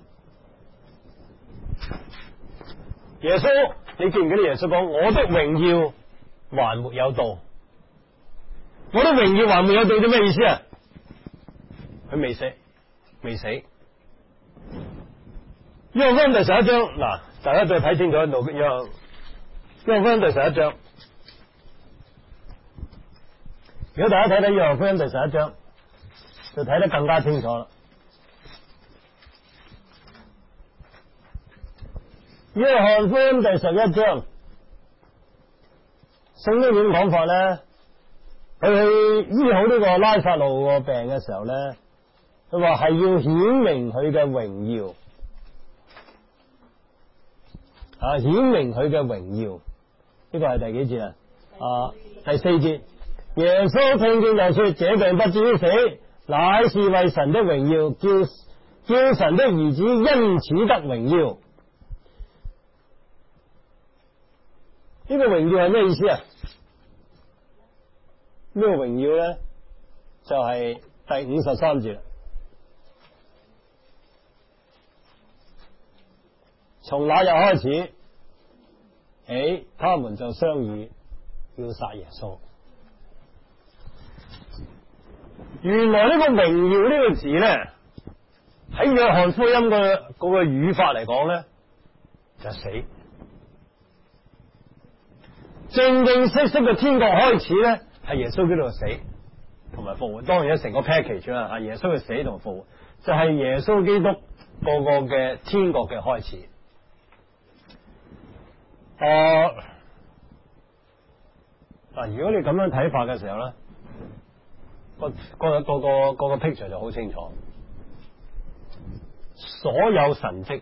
耶穌，你記唔記得耶穌講我的榮耀還沒有到？我的榮耀還沒有到，啲咩意思啊？佢未死，未死。約翰福音第十一章，嗱，大家再睇清楚喺度。約翰約翰福音第十一章，如果大家睇睇約翰福音第十一章，就睇得更加清楚啦。約翰福音第十一章，聖經點講法咧？佢去醫好呢個拉撒路個病嘅時候咧，佢話係要顯明佢嘅榮耀，啊，顯明佢嘅榮耀。呢個係第幾節啊？啊，第四節。耶穌聽見就說：這病不至於死，乃是為神的榮耀，叫叫神的兒子因此得榮耀。呢個榮耀係咩意思啊？呢個榮耀咧就係第五十三節啦。從那日開始起，他們就商議要殺耶穌。原來呢個榮耀呢個字咧喺約翰福音嘅嗰個語法嚟講咧就係死。正正式式嘅天國開始咧，係耶穌基督嘅死同埋復活。當然有成個 package 啦，係耶穌嘅死同埋復活，就係、是、耶穌基督個個嘅天國嘅開始。誒，嗱，如果你咁樣睇法嘅時候咧，個個個個個個 picture 就好清楚。所有神蹟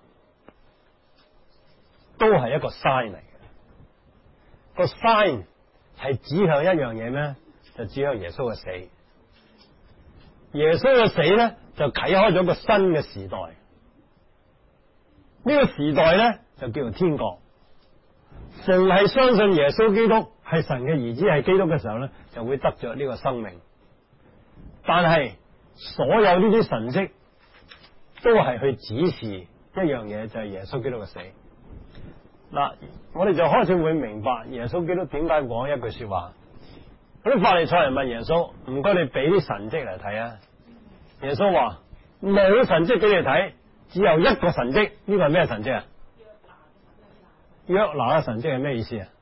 都係一個 sign 嚟嘅。個 sign 係指向一樣嘢咩？就指向耶穌嘅死。耶穌嘅死咧，就啟開咗個新嘅時代。呢、這個時代咧，就叫做天國。凡係相信耶穌基督係神嘅兒子，係基督嘅時候咧，就會得着呢個生命。但係所有呢啲神蹟都係去指示一樣嘢，就係、是、耶穌基督嘅死。嗱，我哋就開始會明白耶穌基督點解講一句說話。嗰啲法利賽人問耶穌：唔該，你俾啲神蹟嚟睇啊！耶穌話：冇神蹟俾你睇，只有一個神蹟。呢個係咩神蹟啊？約拿嘅神蹟係咩意思啊？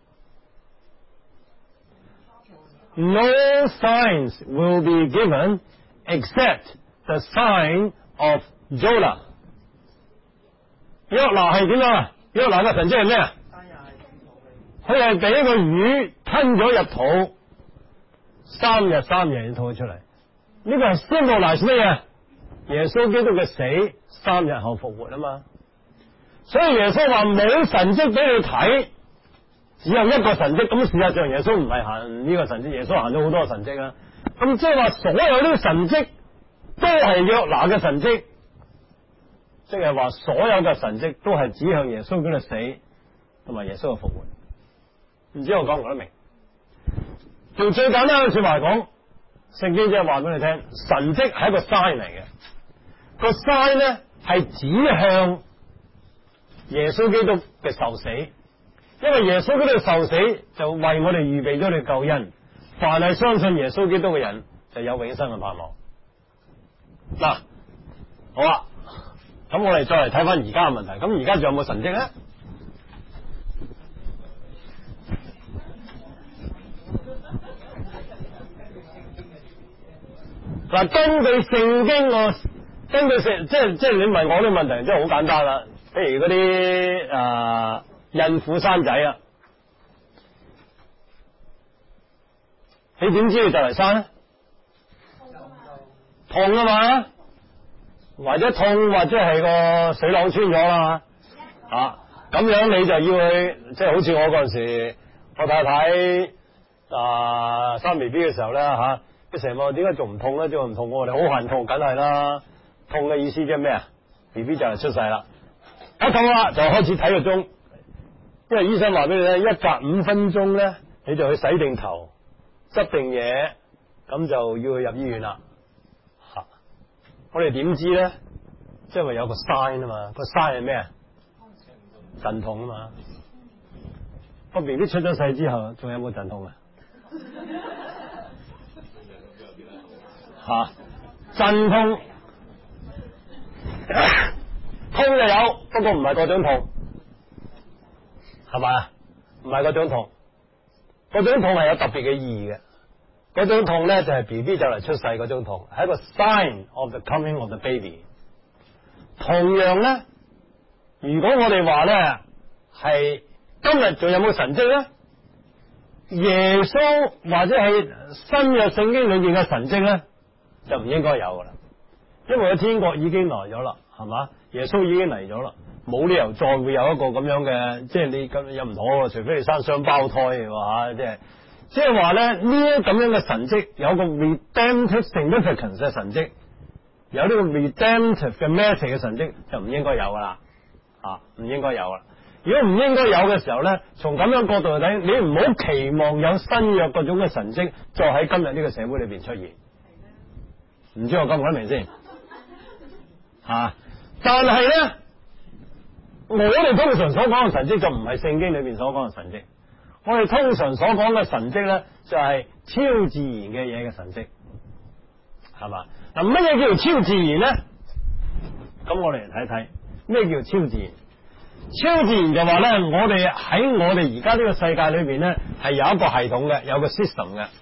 No signs will be given except the sign of Jonah。約拿係點啊？約拿嘅神蹟係咩啊？佢係俾一個魚吞咗入肚，三日三夜先吐咗出嚟。呢個係 symbolize 咩嘢？耶穌基督嘅死，三日後復活啊嘛。 所以耶穌話冇神蹟俾你睇，只有一個神蹟。咁事實上耶穌唔係行呢個神蹟，耶穌行咗好多神蹟啊。咁即係話所有呢個神蹟都係約拿嘅神蹟，即係話所有嘅神蹟都係指向耶穌嘅死同埋耶穌嘅復活。唔知我講唔講得明？用最簡單嘅說話嚟講，聖經即係話俾你聽，神蹟係一個 sign 嚟嘅，個 sign 咧係指向耶穌基督嘅受死，因為耶穌基督嘅受死就為我哋預備咗你救恩，凡係相信耶穌基督嘅人就有永生嘅盼望。嗱，好啦，咁我哋再嚟睇翻而家嘅問題，咁而家仲有冇神蹟咧？嗱，根據聖經我根據聖即係即係你問我啲問題，即係好簡單啦。譬如嗰啲誒孕婦生仔啊，你點知佢就嚟生咧？痛啊嘛，或者痛或者係個水囊穿咗啦啊，咁樣你就要去，即係好似我嗰陣時，我太太啊生 B B 嘅時候咧吓。佢成日問點解仲唔痛咧？仲唔痛？我哋好恨痛，梗係啦。痛嘅意思即係咩啊 ？B B 就係出世啦，一痛啦就開始睇個鐘，因為醫生話俾你聽，一隔五分鐘咧，你就去洗定頭、執定嘢，咁就要去入醫院啦。吓、啊，我哋點知咧？即係話有個 sign 啊嘛，個 sign 係咩啊？陣痛啊嘛。個 B B 出咗世之後，仲有冇陣痛啊？吓、啊，陣痛，痛就有，不過唔係嗰種痛，係咪？唔係嗰種痛，嗰種痛係有特別嘅意義嘅。嗰種痛咧就係 B B 就嚟出世嗰種痛，係一個 sign of the coming of the baby。同樣咧，如果我哋話咧係今日仲有冇神蹟咧？耶穌或者係新約聖經裏面嘅神蹟咧？就唔應該有噶啦，因為個天國已經來咗啦，係嘛？耶穌已經嚟咗啦，冇理由再會有一個咁樣嘅，即係你咁有唔妥，除非你生雙胞胎嘅話，即係即係話咧呢一咁樣嘅神蹟，有個 redemptive significance 嘅神蹟，有呢個 redemptive 嘅 message 嘅神蹟，就唔應該有噶啦，啊，唔應該有啦。如果唔應該有嘅時候咧，從咁樣角度嚟睇，你唔好期望有新約嗰種嘅神蹟，再喺今日呢個社會裏邊出現。唔知我講唔講得明先？吓、啊，但係咧，我哋通常所講嘅神蹟就唔係聖經裏邊所講嘅神蹟。我哋通常所講嘅神蹟咧，就係、是、超自然嘅嘢嘅神蹟，係嘛？嗱，乜嘢叫做超自然咧？咁我哋嚟睇睇咩叫超自然。超自然就話咧，我哋喺我哋而家呢個世界裏邊咧，係有一個系統嘅，有個 system 嘅。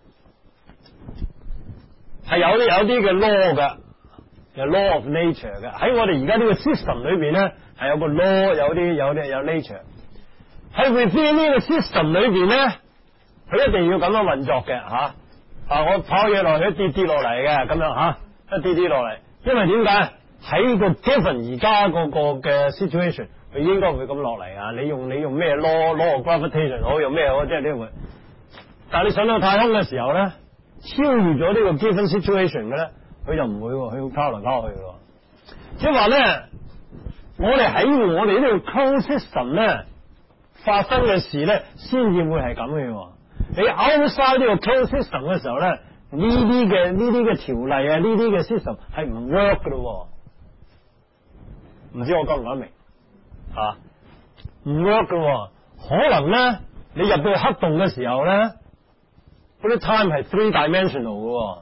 係有啲有啲嘅 law 嘅，有 law of nature 嘅。喺我哋而家呢個 system 裏邊咧，係有個 law， 有啲有啲有 nature。喺 within 呢個 system 裏邊咧，佢一定要咁樣運作嘅吓。啊，我跑嘢落去一跌跌落嚟嘅咁樣吓、啊，一跌跌落嚟。因為點解喺個 given 而家嗰個嘅 situation， 佢應該會咁落嚟啊？你用你用咩 law law of gravitation 好，用咩好，即係呢會。但係你上到太空嘅時候咧，超越咗呢個 given situation 嘅咧，佢就唔會，佢會拋嚟拋去嘅。即係話咧，我哋喺我哋呢個 closed system 咧發生嘅事咧，先至會係咁嘅。你 outside 呢個 closed system 嘅時候咧，呢啲嘅呢啲嘅條例啊，呢啲嘅 system 係唔 work 嘅咯。唔知我講唔講得明啊？唔 work 嘅，可能咧你入到黑洞嘅時候咧，嗰啲 time 係 three dimensional 嘅，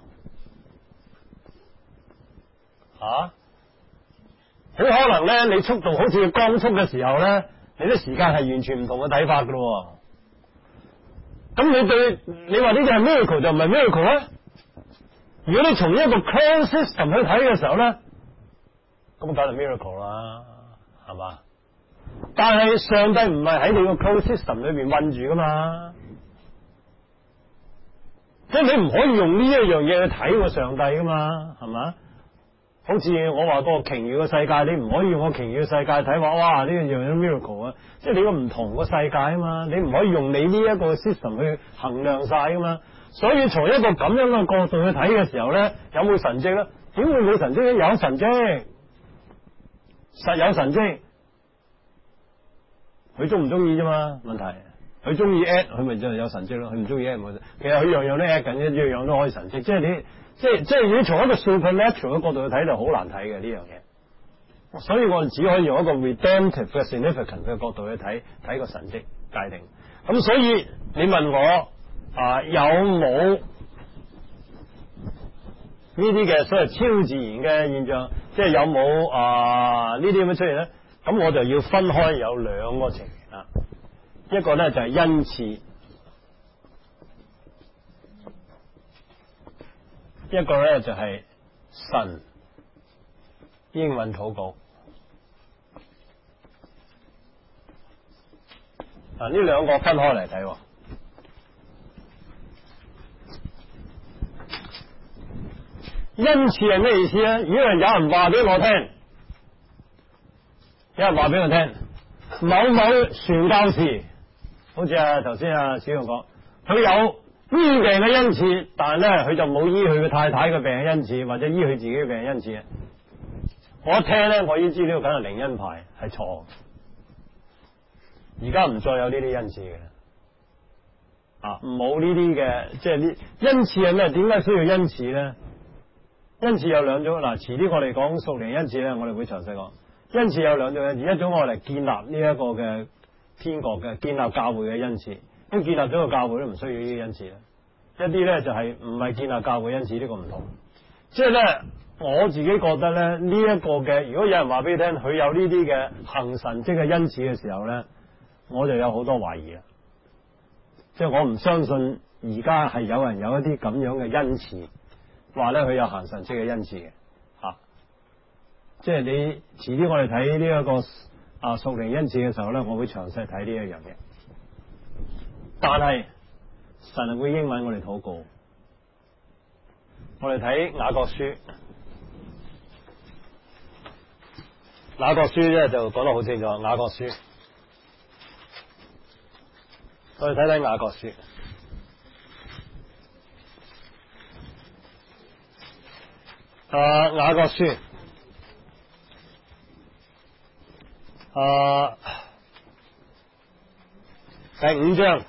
吓、啊，好可能咧你速度好似光速嘅時候咧，你啲時間係完全唔同嘅睇法嘅咯。咁你對你話呢啲係 miracle 就唔係 miracle 咧？如果你從一個 closed system 去睇嘅時候咧，咁梗係 miracle 啦，係嘛？但係上帝唔係喺你個 closed system 裏邊困住噶嘛，即係你唔可以用呢一樣嘢去睇個上帝噶嘛，係嘛？ 好似我話個鯨魚嘅世界，你唔可以用個鯨魚嘅世界睇話，哇呢樣樣 miracle 啊！即係你個唔同個世界啊嘛，你唔可以用你呢一個 system 去衡量晒噶嘛。所以從一個咁樣嘅角度去睇嘅時候咧，有冇神蹟咧？點會冇神蹟咧？有神蹟，實有神蹟。佢中唔中意啫嘛？問題佢中意 at， 佢咪就有神蹟咯。佢唔中意 at 冇。其實佢樣樣都 at 緊，一樣樣都可以神蹟。即係你。即係即係，你從一個 supernatural 嘅角度去睇就好難睇嘅呢樣嘢，所以我哋只可以用一個 redemptive 嘅 significant 嘅角度去睇睇個神蹟界定。咁所以你問我啊、呃、有冇呢啲嘅所謂超自然嘅現象，即係有冇啊呢啲咁嘅出現咧？咁我就要分開有兩個情形啦，一個咧就係恩賜。一個咧就係神英文禱告，啊呢兩個分開嚟睇。恩賜係咩意思咧？如果有人話俾我聽，有人話俾我聽，某某傳教士，好似啊頭先啊小勇講，佢有醫病嘅恩賜，但係咧佢就冇醫佢嘅太太嘅病嘅恩賜，或者醫佢自己嘅病嘅恩賜。我一聽咧，我已經知呢個梗係靈恩派，係錯。而家唔再有呢啲恩賜嘅，啊冇呢啲嘅，即係呢恩賜係咩？點解需要恩賜咧？恩賜有兩種，嗱遲啲我哋講屬靈恩賜咧，我哋會詳細講。恩賜有兩種恩賜，一種我嚟建立呢一個嘅天國嘅建立教會嘅恩賜。咁建立咗個教會都唔需要呢啲恩賜啦，一啲咧就係唔係建立教會恩賜，呢個唔同。即係咧，我自己覺得咧，呢一個嘅，如果有人話俾你聽，佢有呢啲嘅行神蹟嘅恩賜嘅時候咧，我就有好多懷疑啦。即係我唔相信而家係有人有一啲咁樣嘅恩賜，話咧佢有行神蹟嘅恩賜嘅，吓。即係你遲啲我哋睇呢一個啊屬靈恩賜嘅時候咧，我會詳細睇呢一樣嘢。但係神係會英文我哋禱告，我哋睇雅各書，雅各書咧就講得好清楚。雅各書，我哋睇睇雅各書，啊雅各書，啊第五章。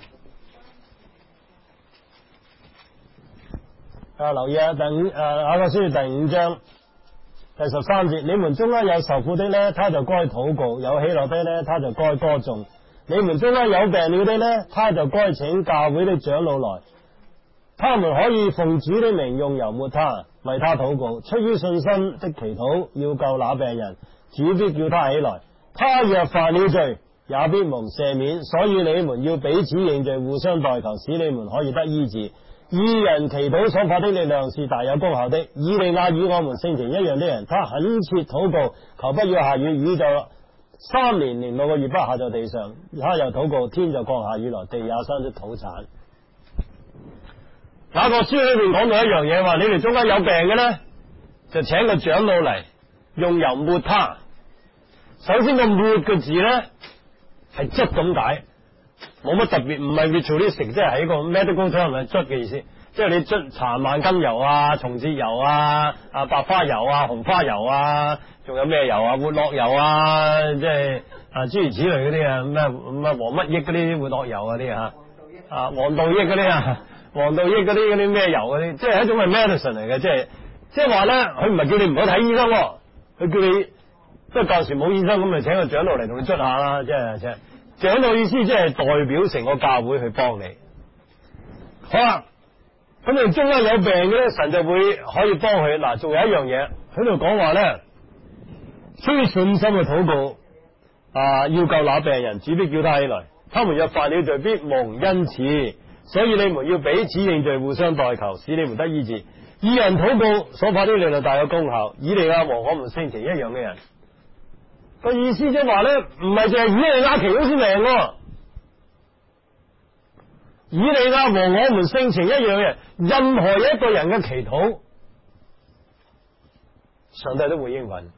啊！留意啊，第五誒雅各書第五章第十三節，你們中間有受苦的呢，他就該禱告；有喜樂的呢，他就該歌頌。你們中間有病了的呢，他就該請教會的長老來，他們可以奉主的名用油抹他，為他禱告。出於信心的祈禱要救那病人，主必叫他起來。他若犯了罪，也必蒙赦免。所以你們要彼此認罪，互相代求，使你們可以得醫治。義人祈禱所發的力量是大有功效的。以利亞與我們性情一樣的人，他懇切禱告，求不要下雨，雨就三年零六個月不下在地上。他又禱告，天就降下雨來，地也生出土產。雅各書裏面講到一樣嘢，話你哋中間有病嘅咧，就請個長老嚟用油抹他。首先個抹嘅字咧係捽咁解。冇乜特別，唔係 ritualistic，即係喺個 medical term 係捽嘅意思，即係你捽搽萬金油啊、松節油啊、啊白花油啊、紅花油啊，仲有咩油啊、活絡油啊，即係啊諸如此類嗰啲啊，咩咩黃乜益嗰啲活絡油嗰啲啊，啊黃道益嗰啲啊，黃道益嗰啲嗰啲咩油嗰啲，即係一種係 medicine 嚟嘅，即係即係話咧，佢唔係叫你唔好睇醫生，佢叫你即係舊時冇醫生咁，咪請個長老嚟同你捽下啦，即係即係。長老意思即係代表成個教會去幫你，好啦，咁你中間有病嘅咧，神就會可以幫佢。嗱，仲有一樣嘢喺度講話咧，出於信心嘅禱告啊，要救那病人，主必叫他起來。他們若犯了罪，必蒙恩賜，所以你們要彼此認罪，互相代求，使你們得醫治。義人禱告所發的力量大有功效。以利亞和我們性情一樣嘅人。個意思即係話咧，唔係淨係以利亞祈禱先靈喎，以利亞和我們性情一樣嘅，任何一個人嘅祈禱， 上帝都會應允。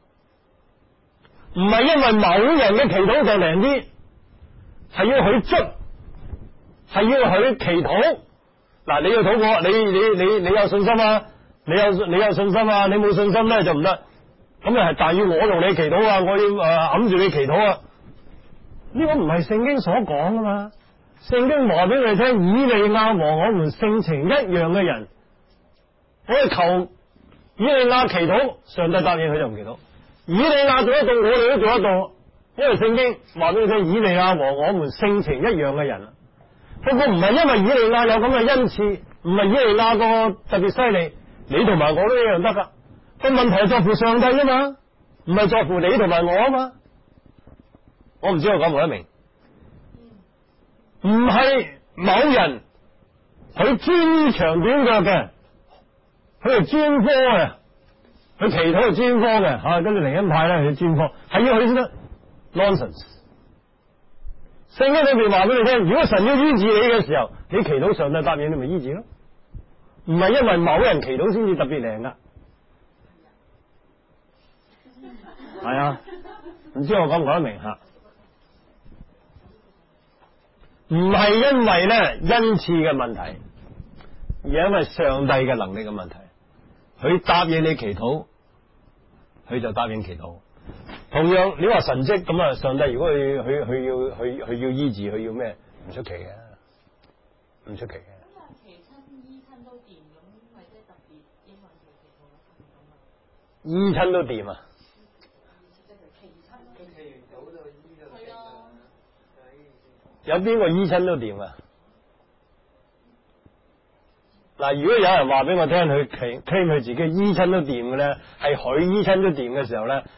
唔係因為某人嘅祈禱就靈啲，係要佢捽，係要佢祈禱。嗱，你要禱告，你你你你有信心啊，你有你有信心啊，你冇信心咧就唔得。咁啊係，但要我同你祈禱啊，我要誒揞住你祈禱啊。呢個唔係聖經所講啊嘛。聖經話俾你聽，以利亞和我們性情一樣嘅人，我哋求以利亞祈禱，上帝答應佢就唔祈禱。以利亞做得到，我哋都做得到，因為聖經話俾你聽，以利亞和我們性情一樣嘅人。不過唔係因為以利亞有咁嘅恩賜，唔係以利亞個特別犀利，你同埋我都一樣得噶。個問題係在乎上帝啊嘛，唔係在乎你同埋我啊嘛。我唔知我講唔講得明？唔係某人佢專長短腳嘅，佢係專科嘅，佢祈禱係專科嘅吓，跟住靈恩派咧係專科，係要佢先得 nonsense。聖經裏邊話俾你聽，如果神要醫治你嘅時候，你祈禱上帝答應你咪醫治咯，唔係因為某人祈禱先至特別靈噶。係啊，唔知我講唔講得明吓？唔係因為咧恩賜嘅問題，而係因為上帝嘅能力嘅問題。佢答應你祈禱，佢就答應祈禱。同樣你話神蹟咁啊，上帝如果佢佢佢要佢佢要醫治，佢要咩？唔出奇嘅，唔出奇嘅。 咁啊，祈親醫親都掂，咁咪即係特別英文嘅祈禱咯，係咁啊？ 醫親都掂啊！有邊個醫親都掂啊？嗱，如果有人話俾我聽，佢傾佢自己醫親都掂嘅咧，係佢醫親都掂嘅時候咧，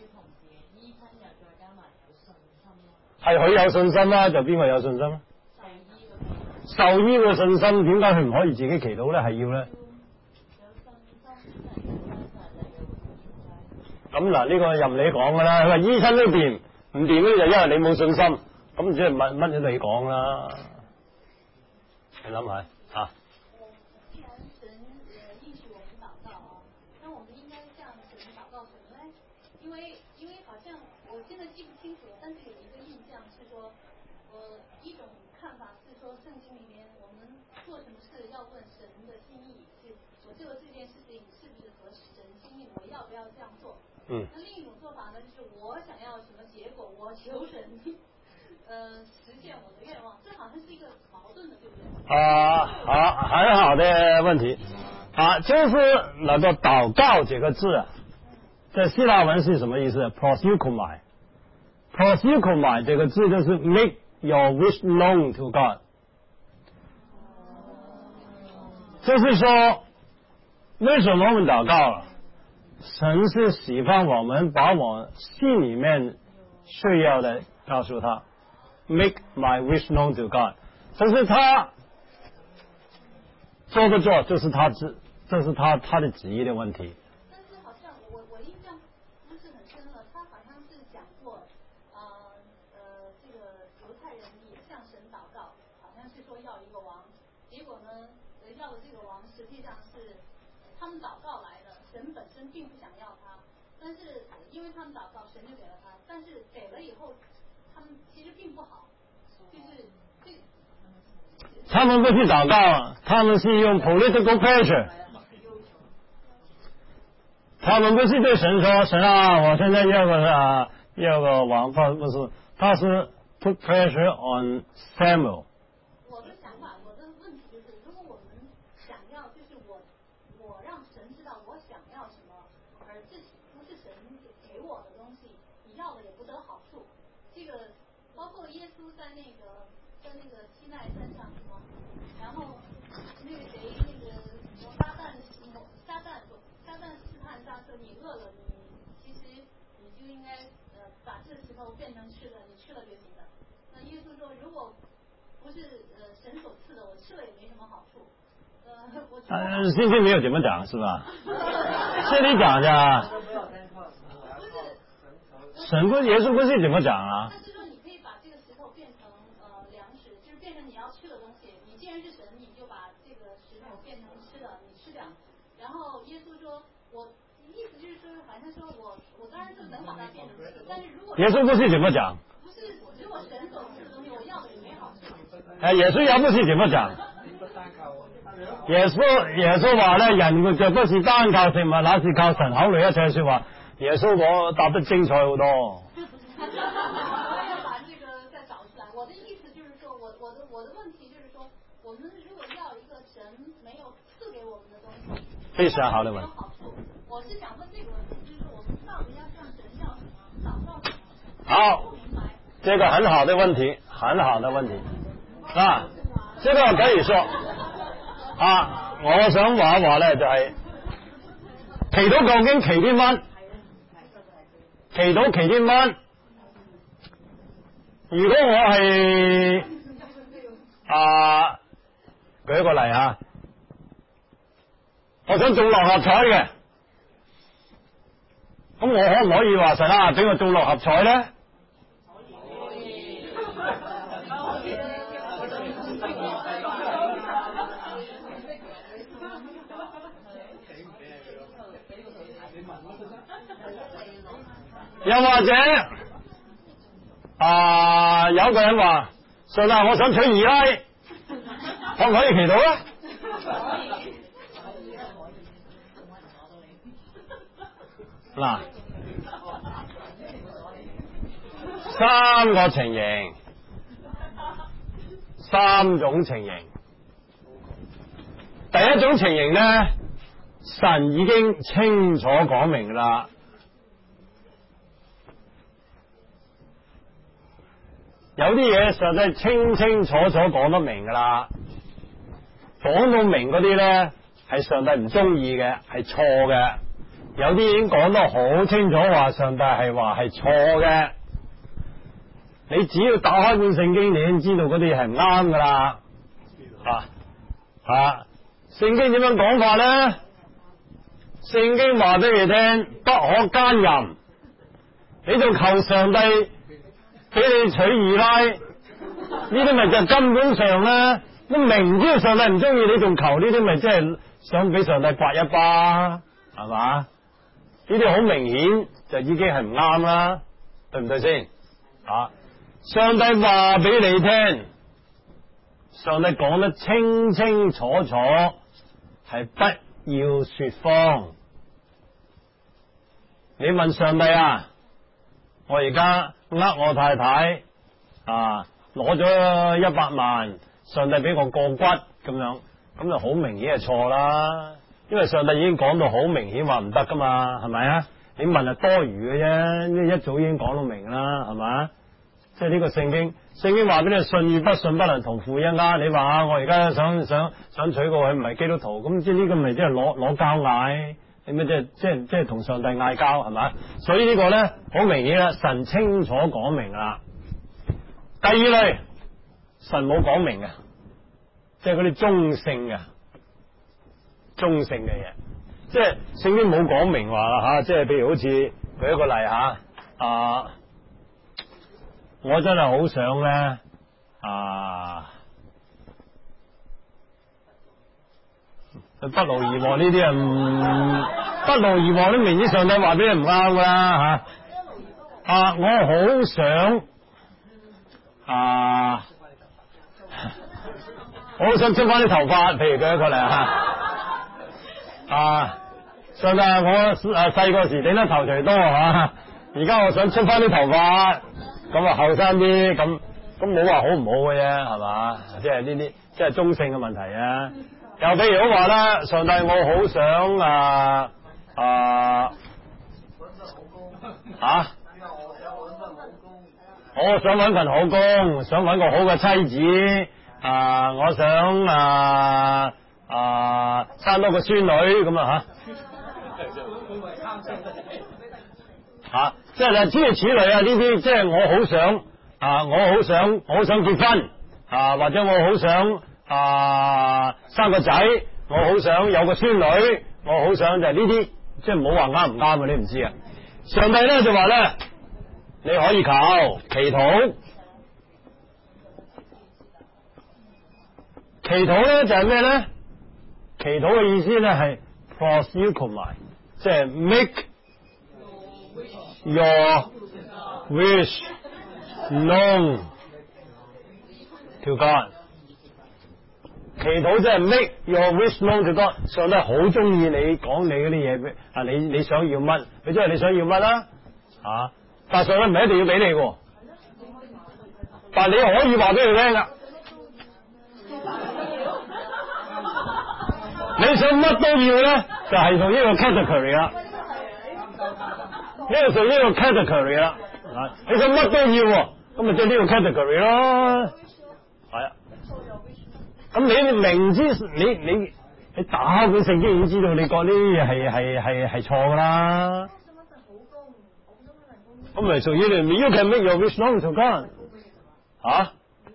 係佢有信心啦，就邊個有信心啊？受醫嘅信心，點解佢唔可以自己祈禱咧？係要咧？咁嗱，呢個任你講噶啦。佢話醫親都掂，唔掂咧就因為你冇信心。咁即係乜乜嘢你講啦？你諗下啊。 既然神呃應許我們禱告啊，那我們應該向神禱告什麼呢？因為因為好像我現在記不清楚，但是有一個印象是說，呃一種看法是說聖經裏面我們做什麼事要問神的心意，是我做的這件事情是不是合神心意，我要不要這樣做？ 嗯。 那另一種做法呢，就是我想要什麼結果，我求神。呃，實現我的願望，這好像是一個矛盾的，對不對？啊， 好，很好的問題。啊，就是那個禱告這個字啊，在希臘文是什麼意思 ？proseuchomai proseuchomai 這個字就是 make your wish known to God， 就是說，為什麼我們禱告？神是喜歡我們把我心裏面需要的告訴他。Make my wish known to God， 這是他做不做，這是他旨，這是他他的旨意的問題。 但是好像我我印象不是很深了，他好像是講過，呃呃，這個猶太人也向神禱告，好像是說要一個王，結果呢，要的這個王實際上是他們禱告來的，神本身並不想要他，但是因為他們禱告，神就給了他，但是給了以後。他們其實並不好，就是這個。 他們不去禱告，他們是用 political pressure。他們不是對神說：“神啊，我現在要個啊，要個王。”不不是，他是 put pressure on Samuel。 我的想法，我的問題就是，如果我們想要，就是我我讓神知道我想要什麼，而這不是神給我的東西，你要的也不得好處。這個包括耶穌在那個在那個西奈山上什麼，然後那個誰那個撒旦撒旦撒旦試探他說你餓了，你其實你就應該呃把這石頭變成吃的，你吃了就行了。那耶穌說如果不是呃神所賜的，我吃了也沒什麼好處。呃，我覺得呃，聖經沒有這麼講，是吧？是你講的。神不，耶穌不是怎麼講啊？ 那就是說，你可以把這個石頭變成呃糧食，就是變成你要吃的東西。你既然是神，你就把這個石頭變成吃的，你吃掉。然後耶穌說，我意思就是说，好像说我我当然是能把它变成事，但是如果耶稣不是怎么讲？ 不是如果神所赐的东西，我要的也没好处。 誒，耶穌又不是點樣講？耶穌耶穌話咧，人活着不是單靠食物，乃是靠神口裏一切説話。耶穌講答得精彩好多。 我要把這個再找出來。我的意思就是說，我我的我的問題就是說，我們如果要一個神沒有賜給我們的東西， 非常好的問題。 我是想問這個問題，就是說我們到底要向神要什麼，禱告什麼？ 好，這個很好的問題，很好的問題。啊，這個可以說啊，我想話一話咧，就係祈禱究竟祈啲乜？祈禱祈啲乜？如果我係啊，舉一個例啊，我想中六合彩嘅，咁我可唔可以話神啊，俾我中六合彩咧？又或者啊，有個人話：神啊，我想娶二奶，可唔可以祈禱咧？嗱，三個情形，三種情形。第一種情形咧，神已經清楚講明啦。有啲嘢上帝清清楚楚講得明噶啦，講到明嗰啲咧係上帝唔中意嘅，係錯嘅。有啲已經講得好清楚，話上帝係話係錯嘅。你只要打開本聖經，你已經知道嗰啲係唔啱噶啦。啊啊，聖經點樣講法咧？聖經話俾你聽，不可奸淫，你就求上帝俾你娶二奶，呢啲咪就根本上咧，都明知上帝唔中意，你仲求呢啲，咪即係想俾上帝刮一巴，係嘛？呢啲好明顯就已經係唔啱啦，對唔對先？啊，上帝話俾你聽，上帝講得清清楚楚，係不要說謊。你問上帝啊，我而家呃我太太啊，攞咗一百萬，上帝俾我過骨咁樣，咁就好明顯係錯啦。因為上帝已經講到好明顯話唔得噶嘛，係咪啊？你問係多餘嘅啫，呢一早已經講到明啦，係咪？即係呢個聖經，聖經話俾你信與不信不能同負一軛。你話我而家想想想娶個佢唔係基督徒，咁即係呢個咪即係攞攞交嗌？你咩即係即係即係同上帝嗌交係咪？所以呢個咧好明顯啦，神清楚講明啦。第二類，神冇講明嘅，即係嗰啲中性嘅。中性嘅嘢，即係聖經冇講明話吓，即係譬如好似舉一個例吓，啊，我真係好想咧啊，不勞而獲呢啲啊，唔不勞而獲都明知上帝話俾你唔啱噶啦吓，啊，我好想啊，我好想執翻啲頭髮，譬如舉一個例吓。啊！上帝，我誒細個時頂得頭錘多嚇，而家我想出翻啲頭髮，咁啊後生啲，咁咁冇話好唔好嘅啫，係嘛？即係呢啲即係中性嘅問題啊！又譬如好話啦，上帝，我好想啊啊嚇，我想揾份好工，想揾個好嘅妻子啊，我想啊。啊，生多個孫女咁啊吓，吓，即係諸如此類啊！呢啲即係我好想啊，我好想，我好想結婚啊，或者我好想啊生個仔，我好想有個孫女，我好想就係呢啲，即係唔好話啱唔啱啊！你唔知啊？上帝咧就話咧，你可以求祈禱，祈禱咧就係咩咧？祈禱嘅意思咧係 proseuchomai， 即係 make your wish known to God。祈禱即係 make your wish known to God， 上帝好中意你講你嗰啲嘢，啊你你想要乜，你即係你想要乜啦，啊，但係上帝唔係一定要俾你嘅，但係你可以話俾佢聽噶，你想乜都要咧，就係同呢個 category 啦，呢個屬於呢個 category 啦，啊，你想乜都要，咁咪即係呢個 category 咯，係啊。咁你明知你你你打開本聖經已經知道你講呢啲嘢係係係係錯噶啦，咁咪屬於你 You can make your wish known to God 嚇。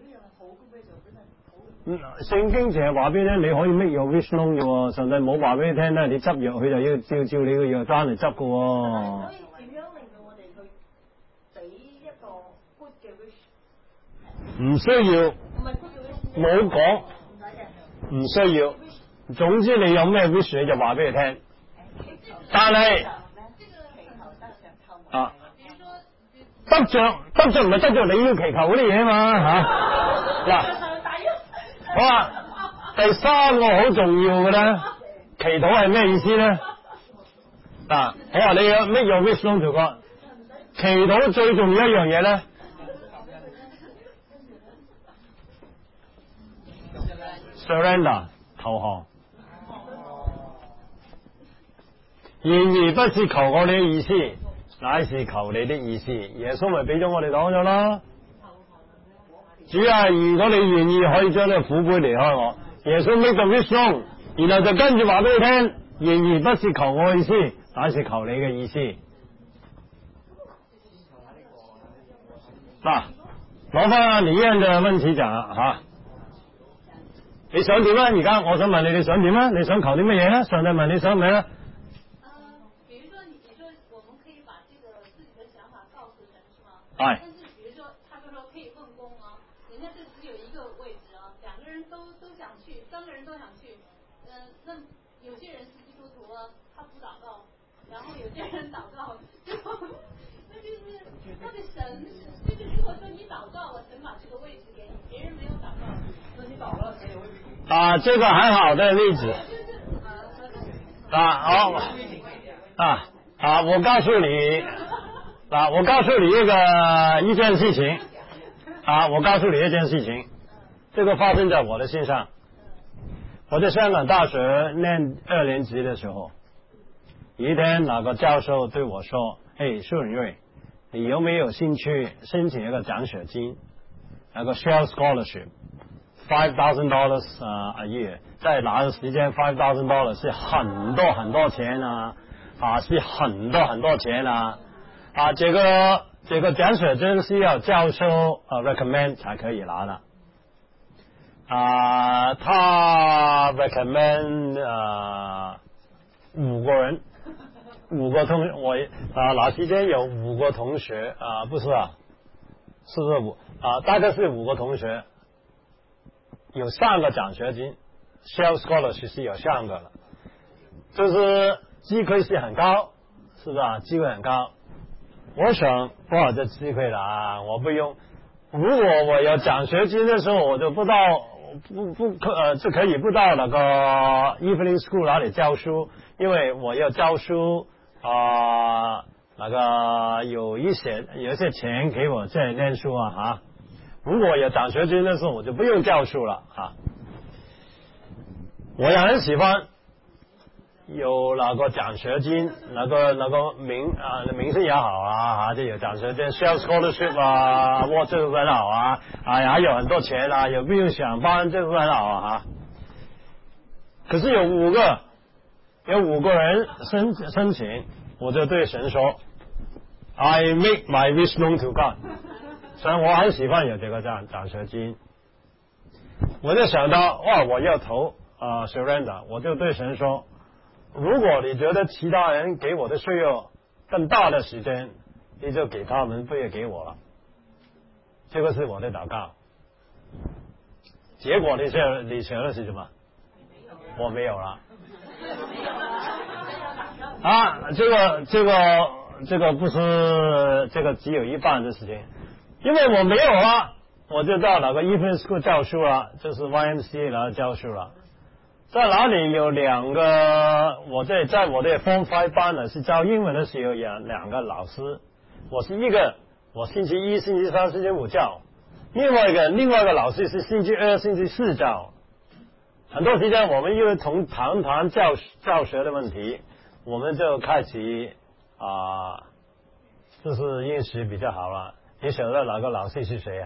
聖經淨係話俾你聽，你可以 make your wish known 嘅喎，上帝冇話俾你聽咧，你執藥佢就要照照你個藥單嚟執嘅喎。 所以點樣令到我哋去俾一個 good 嘅 wish？ 唔需要， 唔係 good 嘅 wish， 冇講。唔需要，總之你有咩 wish 你就話俾佢聽。但係啊，得着得着唔係得着你要祈求嗰啲嘢嘛吓。嗱，好啊，第三個好重要嘅咧，祈禱係咩意思咧？嗱，我話你要 make your wish known to God， 祈禱最重要一樣嘢咧。Surrender 投降，然而不是求我哋嘅意思，乃是求你的意思。耶穌咪俾咗我哋講咗啦。主啊，如果你願意，可以將呢個苦杯離開我。耶穌 make the wish known， 然後就跟住話俾你聽，然而不是求我嘅意思，乃是求你嘅意思。嗱，攞翻李恩嘅問題講吓。你想點啊？而家我想問你，你想點啊？你想求啲乜嘢咧？上帝問你想唔想咧？ 呃，比如說你，你說我們可以把這個自己的想法告訴神，是嗎？ 係。 但是比如說，他就說可以問工啊，人家就只有一個位置啊，兩個人都都想去，三個人都想去，嗯、呃，那有些人是基督徒啊，他不禱告，然後有些人禱告，就那就是那個神，就是如果說你禱告了，神把這個位置給你，別人沒有禱告，那你禱告神也會。 啊，這個很好的例子。啊，好啊啊！我告訴你，啊，我告訴你一個一件事情，啊，我告訴你一件事情，這個發生在我的身上。我在香港大學念二年級的時候，一天那個教授對我說：“哎，蘇仁瑞，你有沒有興趣申請一個獎學金，那個 Shell Scholarship？”Five thousand dollars 啊 a year， 在那個時間 five thousand dollars 是很多很多錢啊，啊是很多很多錢啊，啊這個這個獎學金是要教授啊 recommend 才可以拿的，啊他 recommend 啊五個人，五個同學，我啊那時間有五個同學啊，不是啊，是不是五啊？大概是五個同學。有三個獎學金 ，Shell Scholarship 是有三個了，就是機會是很高，是吧？機會很高。我想，哇，這機會啦，我不用。如果我有獎學金的時候，我就不到，不不可，呃，就可以不到那個 evening school 那裏教書，因為我要教書啊、呃，那個有一些有一些錢給我在念書啊，哈。如果有獎學金的時候，我就不用教書了啊！我也很喜歡有那個獎學金，那個那個名啊，名聲也好啊，啊，就有獎學金 ，Shell Scholarship 啊，哇，這個很好啊，啊，還有很多錢啊，也不用想班，這個很好啊。可是有五個，有五個人申申請，我就對神說 ，I make my wish known to God。所以我很喜歡有這個獎獎學金，我就想到哇，我要投啊、呃、surrender， 我就對神說，如果你覺得其他人給我的需要更大的時間，你就給他們，不要給我了。這個是我的禱告。結果你想你想的是什麼？我沒有了。 啊，这个这个这个不是这个只有一半的事情，因为我没有啊，我就到哪个 Evening School 教书了，就是 Y M C A 然后教书了。在哪里有两个？我在在我的 Form Five 班呢，是教英文的时候有两个老师，我是一个，我星期一、星期三、星期五教，另外一个另外一个老师是星期二、星期四教。很多时间我们因为从谈谈教教学的问题，我们就开始啊、呃，就是认识比较好了。你晓得哪个老师是谁啊？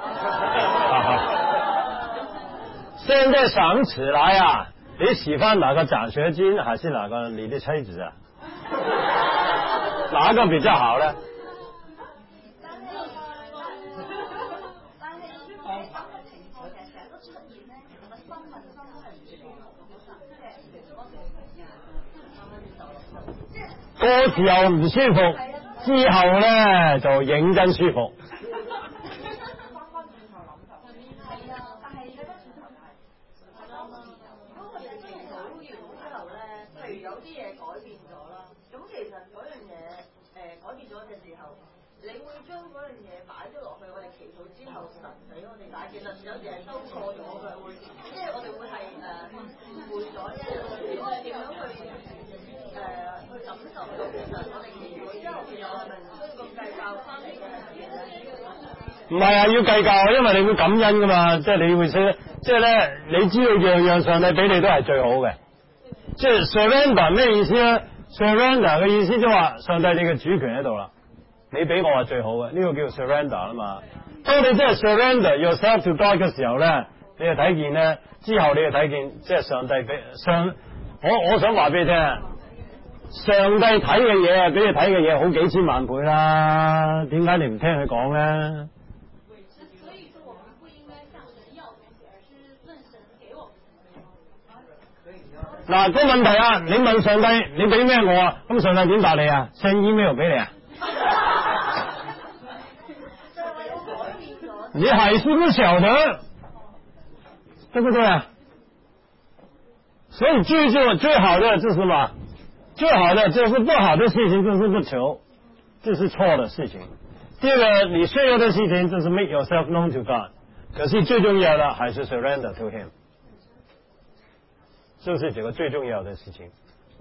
现在想起来啊，你喜欢哪个奖学金还是哪个你的妻子啊？哪个比較好咧？嗰時候唔舒服，之後咧就認真舒服。 有時係收錯咗嘅，會即係我哋會係誒誤會咗咧。我哋點樣去誒、呃、去感受到其實我哋祈禱之後，其實我哋咪唔需要咁計較翻嚟嘅係咩咧？ 唔係啊，要計較，因為你會感恩噶嘛，即係你會識，即係咧，你知道樣樣上帝俾你都係最好嘅。即係 surrender 咩意思咧 ？surrender 嘅意思即係話上帝你嘅主權喺度啦，你俾我係最好嘅，呢、這個叫 surrender 啊嘛。當你真係 surrender yourself to God 嘅時候咧，你就睇見咧，之後你就睇見，即係上帝俾上，我我想話俾你聽，上帝睇嘅嘢啊，俾你睇嘅嘢好幾千萬倍啦，點解你唔聽佢講咧？ 所以說我們不應該向神要東西，而是問神給我們。 嗱，個問題啊，你問上帝你俾咩我啊？咁上帝點答你啊？send email 俾你啊？你還是不曉得，對不對啊？所以最最最好的就是什麼？最好的就是不好的事情就是不求，這是錯的事情。第二個，你需要的事情就是 make yourself known to God， 可是最重要的還是 surrender to Him， 這是這個最重要的事情。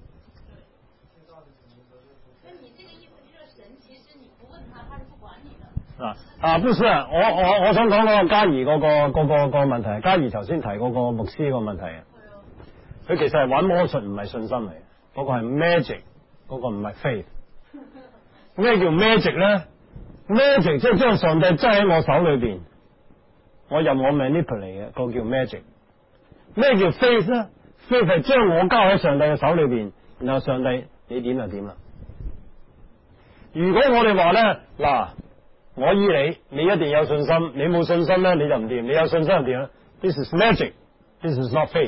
那你這個意思就是神其實你不問他，他是不管你的。 啊啊，不是，我我我想講嗰個嘉怡嗰個嗰個個問題，嘉怡頭先提嗰個牧師個問題，佢其實係玩魔術，唔係信心嚟，嗰、嗰個係 magic， 嗰個唔係 faith。咩叫 magic 咧 ？magic 即係將上帝揸喺我手裏邊，我任我 manipulate 嘅，嗰個叫 magic。咩叫 faith 咧 ？faith 係將我交喺上帝嘅手裏邊，然後上帝你點就點啦。如果我哋話咧嗱。我依你，你一定有信心，你冇信心咧你就唔掂，你有信心就掂啦。This is magic, this is not faith。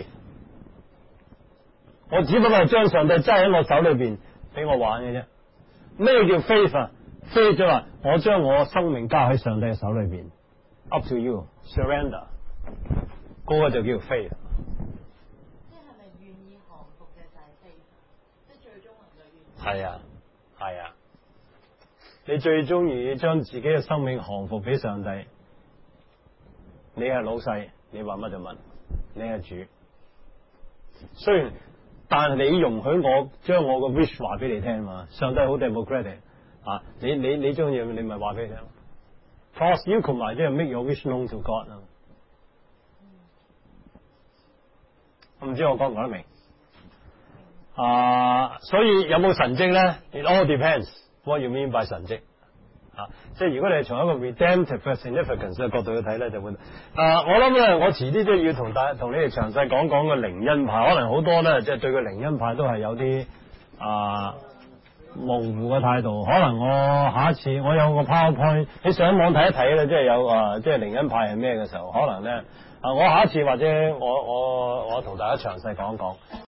我只不過係將上帝揸喺我手裏邊俾我玩嘅啫。咩叫 faith 啊 ？faith 就話我將我生命交喺上帝嘅手裏邊 ，up to you, surrender， 嗰個就叫 faith。 即係咪願意降服嘅就係 faith， 即係最終能夠願意。 係啊，係啊。你最中意將自己嘅生命降服俾上帝，你係老細，你話乜就問，你係主。雖然，但係你容許我將我個 wish 話俾你聽嘛，上帝好 democratic 啊！你你你中意你咪話俾你聽。Cross you 同埋即係 make your wish known to God 啊！我唔知我講唔講得明啊？所以有冇神蹟咧 ？It all depends。What you mean by 神蹟啊？即係如果你係從一個 redemptive significance 嘅角度去睇咧，就會啊，我諗咧，我遲啲即係要同大同你哋詳細講講個靈恩派，可能好多咧，即係對個靈恩派都係有啲啊模糊嘅態度。可能我下一次我有個 PowerPoint， 你上網睇一睇咧，即係有啊，即係靈恩派係咩嘅時候，可能咧啊，我下一次或者我我我同大家詳細講一講。